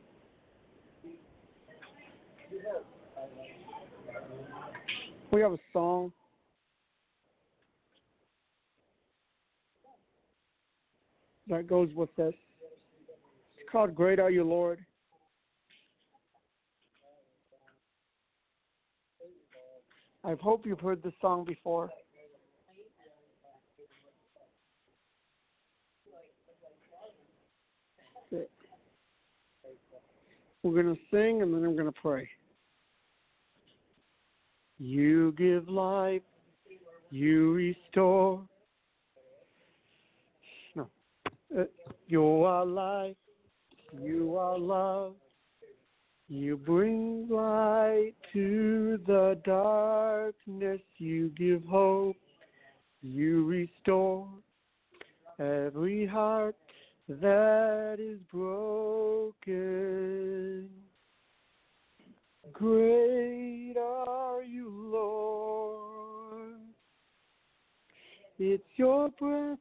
we have a song that goes with this. It's called Great Are You, Lord. I hope you've heard this song before. We're going to sing and then I'm going to pray. You give life, you restore. No. Uh, you are life, you are love. You bring light to the darkness, you give hope, you restore every heart that is broken. Great are you, Lord. It's your breath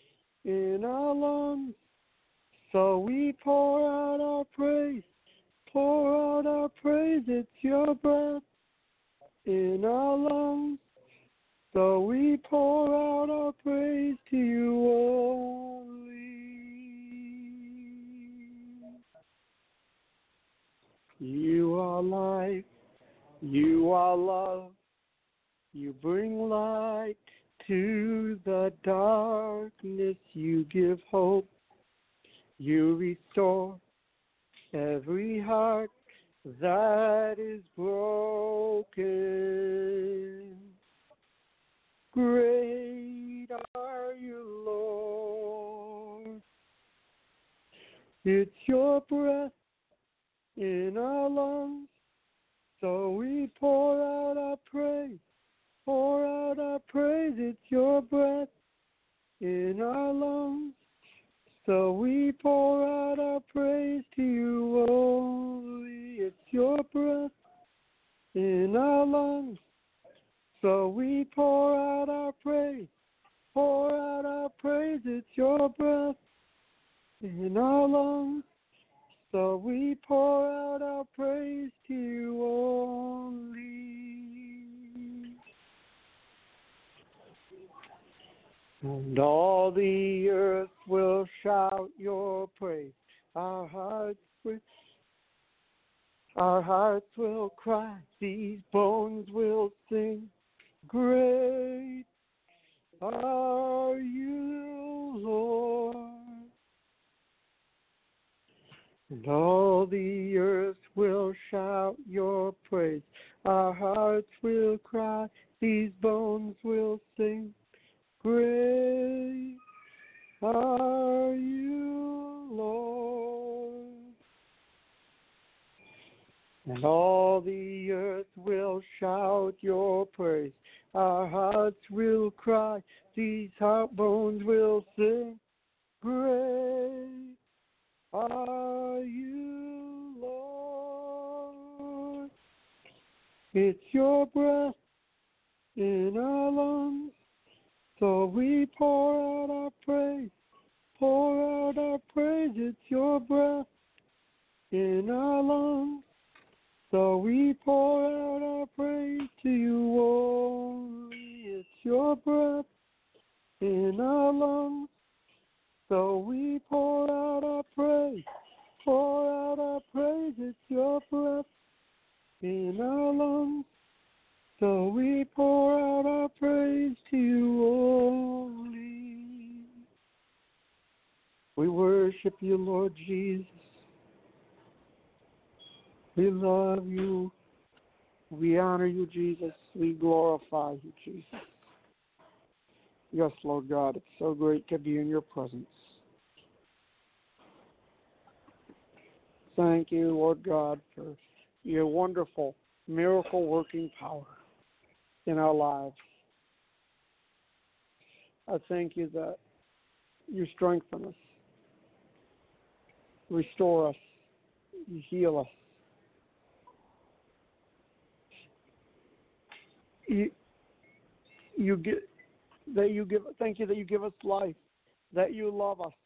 in our lungs, so we pour out our praise. pour out our praise. It's your breath in our lungs. So we pour out our praise to you only. You are life, you are love, you bring light to the darkness, you give hope, you restore every heart that is broken. Great are you, Lord. It's your breath in our lungs, so we pour out our praise, pour out our praise. It's your breath in our lungs, so we pour out our praise to you only. It's your breath in our lungs, so we pour out our praise, pour out our praise. It's your breath in our lungs, so we pour out our praise to you only. And all the earth will shout your praise. Our hearts will, our hearts will cry. These bones will sing. Great are you, Lord. And all the earth will shout your praise. Our hearts will cry. These bones will sing. Great are you, Lord. And all the earth will shout your praise. Our hearts will cry. These heart bones will sing. Great are you, Lord. It's your breath in our lungs, so we pour out our praise, pour out our praise. It's your breath in our lungs, so we pour out our praise to you only. It's your breath in our lungs, so we pour out our praise, pour out our praise. It's your breath in our lungs, so we pour out our praise to you only. We worship you, Lord Jesus. We love you. We honor you, Jesus. We glorify you, Jesus. Yes, Lord God, it's so great to be in your presence. Thank you, Lord God, for your wonderful miracle-working power in our lives. I thank you that you strengthen us, restore us, you heal us. You, you give, that you give. Thank you that you give us life, that you love us,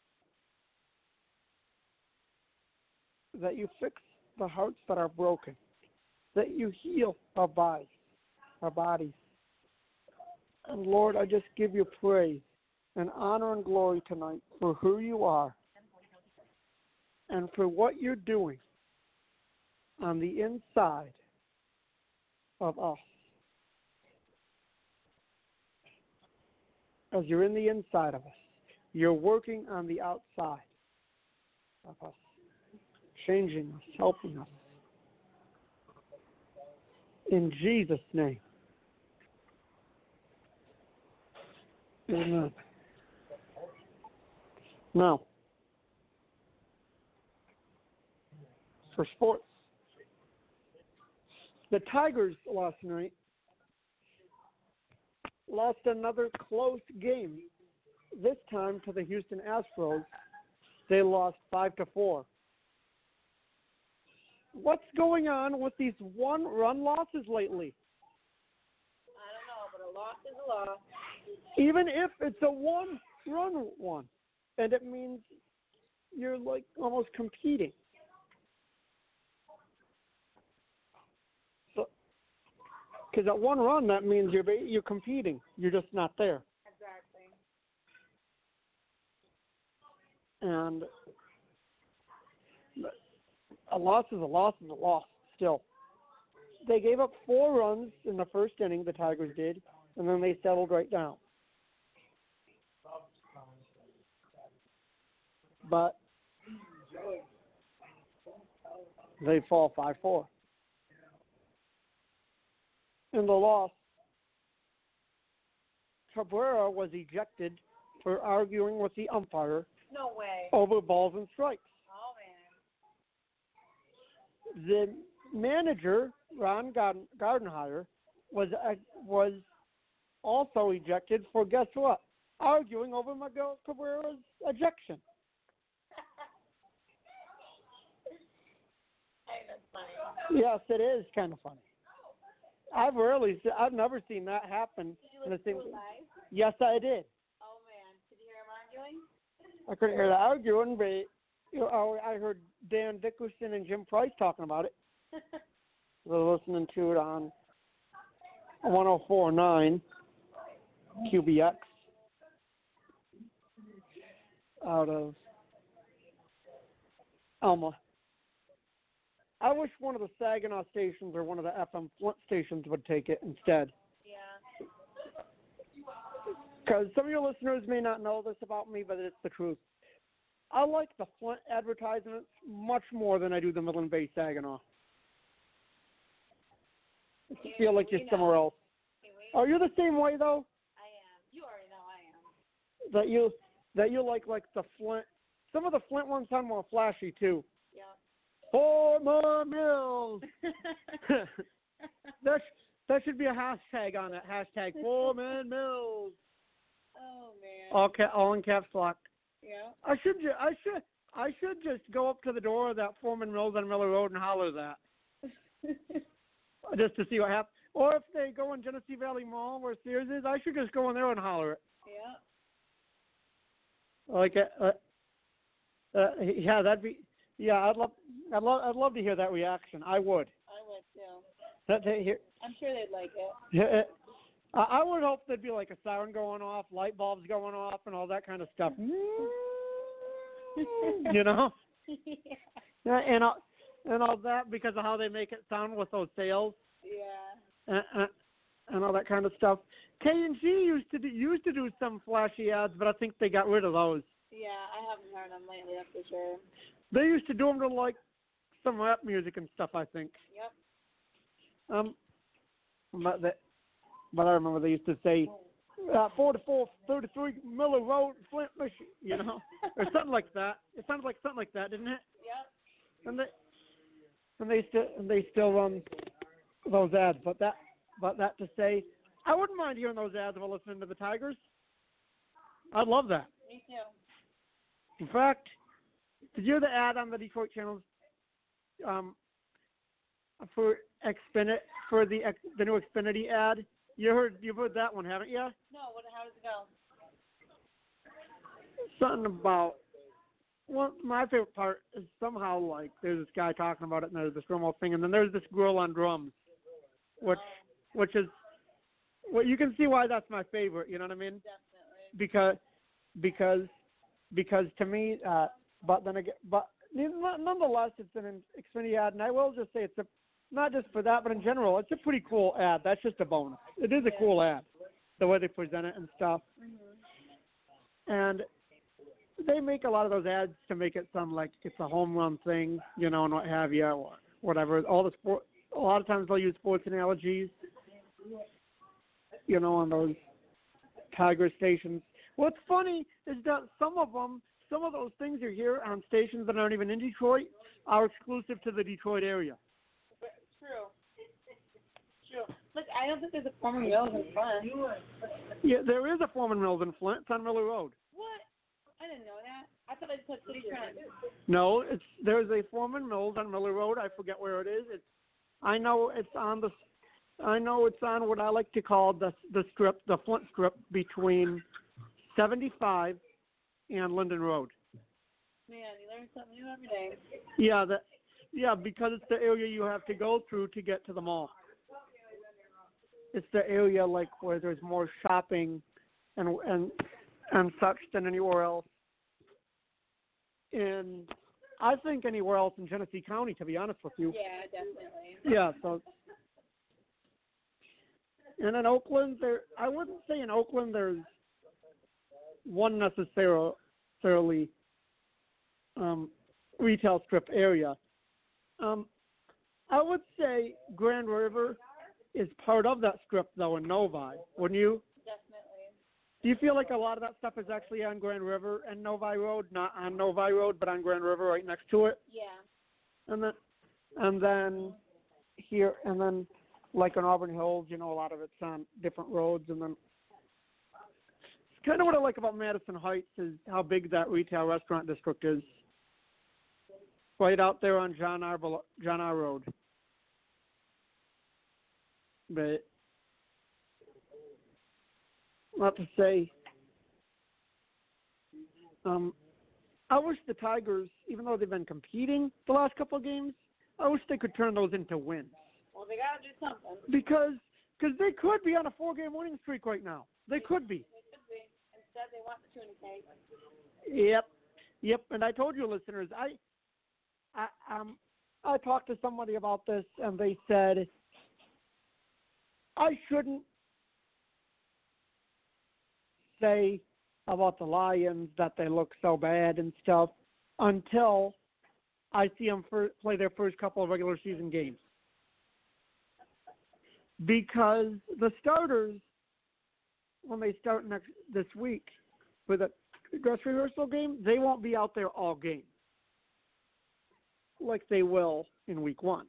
that you fix the hearts that are broken, that you heal our bodies, our bodies. And Lord, I just give you praise and honor and glory tonight for who you are and for what you're doing on the inside of us. As you're in the inside of us, you're working on the outside of us, changing us, helping us. In Jesus' name. Amen. Now, for sports, the Tigers last night lost another close game. This time to the Houston Astros, they lost five to four. What's going on with these one-run losses lately?
I don't know, but a loss is a loss.
Even if it's a one-run one, and it means you're like almost competing. Because at one run, that means you're ba- you're competing. You're just not there.
Exactly.
And a loss is a loss is a loss still. They gave up four runs in the first inning, the Tigers did, and then they settled right down. But they fall five four. In the loss, Cabrera was ejected for arguing with the umpire
No way.
over balls and strikes.
Oh, man.
The manager, Ron Garden- Gardenhire, was uh, was also ejected for, guess what, arguing over Miguel Cabrera's ejection.
Hey, that's funny.
Yes, it is kind of funny. I've rarely, se- I've never seen that happen.
Did you
in a
listen to
single-
it live?
Yes, I did.
Oh, man. Did you hear him arguing?
I couldn't hear the arguing, but you know, I heard Dan Dickerson and Jim Price talking about it. We were listening to it on one oh four point nine Q B X out of Alma. I wish one of the Saginaw stations or one of the F M Flint stations would take it instead.
Yeah.
Because some of your listeners may not know this about me, but it's the truth. I like the Flint advertisements much more than I do the Midland Bay Saginaw. I feel like you're somewhere else.
Hey, wait.
Are you the same way though?
I am. You already know I am.
That you that you like like the Flint. Some of the Flint ones sound more flashy too.
Yeah.
Former Mills. that sh- that should be a hashtag on it. Hashtag Foreman Mills.
Oh, man.
All ca- all in caps lock.
Yeah.
I should ju- I should I should just go up to the door of that Foreman Mills on Miller Road and holler that just to see what happens. Or if they go in Genesee Valley Mall where Sears is, I should just go in there and holler it.
Yeah.
Like uh, uh, yeah, that'd be yeah. I'd love I'd love I'd love to hear that reaction. I would.
I would, too.
That to hear.
I'm sure they'd like it.
Yeah, I I would hope there'd be like a siren going off, light bulbs going off, and all that kind of stuff. You know,
Yeah.
yeah, and all, and all that because of how they make it sound with those sails
Yeah.
and, and, and all that kind of stuff. K and G used to do, used to do some flashy ads, but I think they got rid of those.
Yeah, I haven't heard them lately, that's for sure.
They used to do them to like some rap music and stuff. I think.
Yep.
Um, but that, but I remember they used to say. Uh, forty-four thirty-three Miller Road, Flint, Michigan, you know, or something like that. It sounded like something like that, didn't it?
Yep.
And they, and they still, and they still run those ads. But that, but that to say, I wouldn't mind hearing those ads while listening to the Tigers. I'd love that.
Me too.
In fact, did you hear the ad on the Detroit channels um, for Xfinity for the the new Xfinity ad? You heard you've heard that one, haven't you?
No, what, how does it go?
Something about well, my favorite part is somehow like there's this guy talking about it, and there's this remote thing, and then there's this girl on drums, which which is well, you can see why that's my favorite. You know what I mean?
Definitely.
Because because because to me, uh, but then again, but nonetheless, it's an Xfinity ad, and I will just say it's a not just for that, but in general, it's a pretty cool ad. That's just a bonus. It is a
Yeah.
cool ad, the way they present it and stuff.
Mm-hmm.
And they make a lot of those ads to make it sound like it's a home run thing, you know, and what have you, or whatever. All the sport, a lot of times they'll use sports analogies, you know, on those Tiger stations. What's funny is that some of them, some of those things you hear on stations that aren't even in Detroit are exclusive to the Detroit area.
True. True. Look, I don't think there's a former Mills in front.
Yeah, there is a Foreman Mills in Flint. It's on Miller Road.
What? I didn't know that. I thought they put City Trend.
No, it's there's a Foreman Mills on Miller Road. I forget where it is. It's I know it's on the I know it's on what I like to call the the strip, the Flint strip between seventy-five and Linden Road.
Man, you learn something new every day.
Yeah, that yeah, because it's the area you have to go through to get to the mall. it's the area like where there's more shopping and and and such than anywhere else. In I think anywhere else in Genesee County, to be honest with you.
Yeah, definitely.
Yeah, so and in Oakland, there I wouldn't say in Oakland there's one necessarily necessarily um, retail strip area. Um, I would say Grand River is part of that strip, though, in Novi, wouldn't you?
Definitely.
Do you feel like a lot of that stuff is actually on Grand River and Novi Road, not on Novi Road, but on Grand River right next to it?
Yeah.
And then, and then here, and then like in Auburn Hills, you know, a lot of it's on different roads. And then it's kind of what I like about Madison Heights is how big that retail restaurant district is. Right out there on John R. John R. Road. But not to say, um, I wish the Tigers, even though they've been competing the last couple of games, I wish they could turn those into wins.
Well, they got to do something.
Because cause they could be on a four-game winning streak right now. They could be.
They could be. Instead, they want the tuna cake.
Yep. Yep. And I told you, listeners, I, I, um, I talked to somebody about this, and they said I shouldn't say about the Lions that they look so bad and stuff until I see them for, play their first couple of regular season games. Because the starters, when they start next this week for the dress rehearsal game, they won't be out there all game like they will in week one.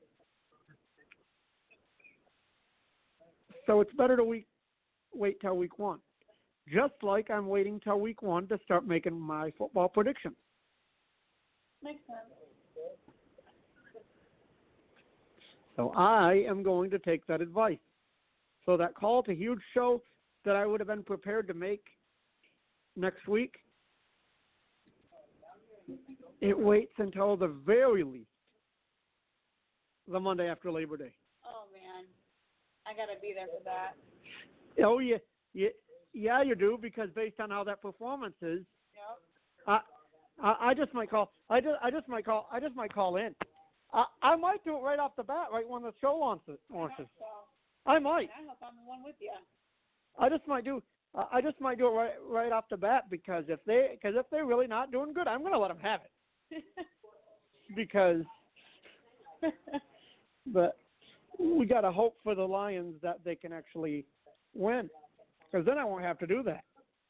So it's better to week, wait till week one. Just like I'm waiting till week one to start making my football predictions.
Makes sense.
So I am going to take that advice. So that call to huge show that I would have been prepared to make next week, it waits until the very least the Monday after Labor Day.
Oh, man. I got to be there for that.
Oh, yeah, yeah, yeah, you do, because based on how that performance is,
Yep.
I, I, I just might call. I just, I just might call. I just might call in. I, I might do it right off the bat, right when the show launches. launches.
So,
I might.
I hope I'm the one with you.
I just might do. Uh, I just might do it right, right off the bat because if they, because if they're really not doing good, I'm going to let them have it. Because, but we got to hope for the Lions that they can actually win, because then I won't have to do that.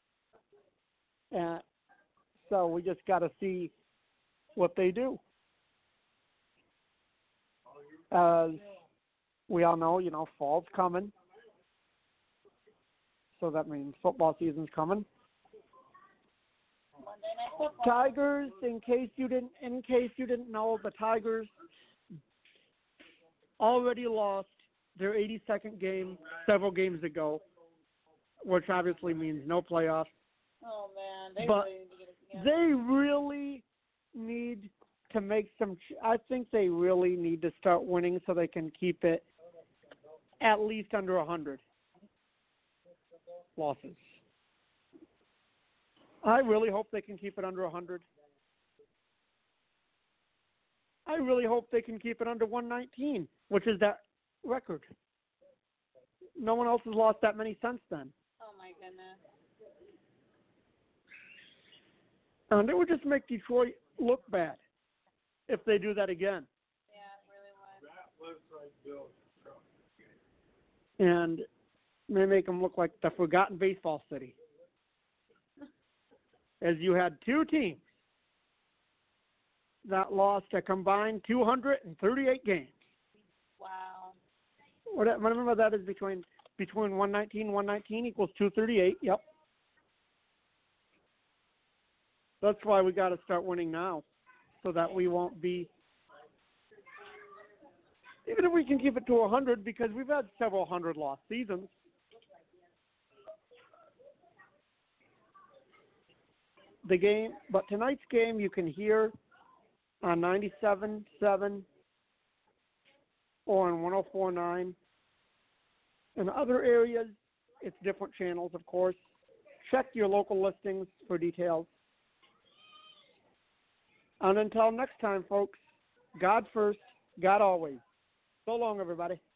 And so we just got to see what they do. As we all know, you know, fall's coming. So that means football season's coming.
Monday Night Football.
Tigers, in case you didn't in case you didn't know, the Tigers already lost their eighty-second game several games ago, which obviously means no playoffs.
Oh, man. They
But
really need to get it together.
they really need to make some – I think they really need to start winning so they can keep it at least under one hundred losses. I really hope they can keep it under one hundred. I really hope they can keep it under one nineteen, which is that record. No one else has lost that many since then.
Oh, my goodness.
And it would just make Detroit look bad if they do that again.
Yeah, it really was.
That looks like Bill.
And may make them look like the forgotten baseball city. As you had two teams that lost a combined two hundred thirty-eight games.
Wow.
What, remember that is between between one nineteen, one nineteen equals two thirty-eight. Yep. That's why we got to start winning now, so that we won't be. Even if we can keep it to one hundred, because we've had several hundred loss seasons. The game, but tonight's game you can hear on ninety-seven point seven or on one oh four point nine In other areas, it's different channels, of course. Check your local listings for details. And until next time, folks, God first, God always. So long, everybody.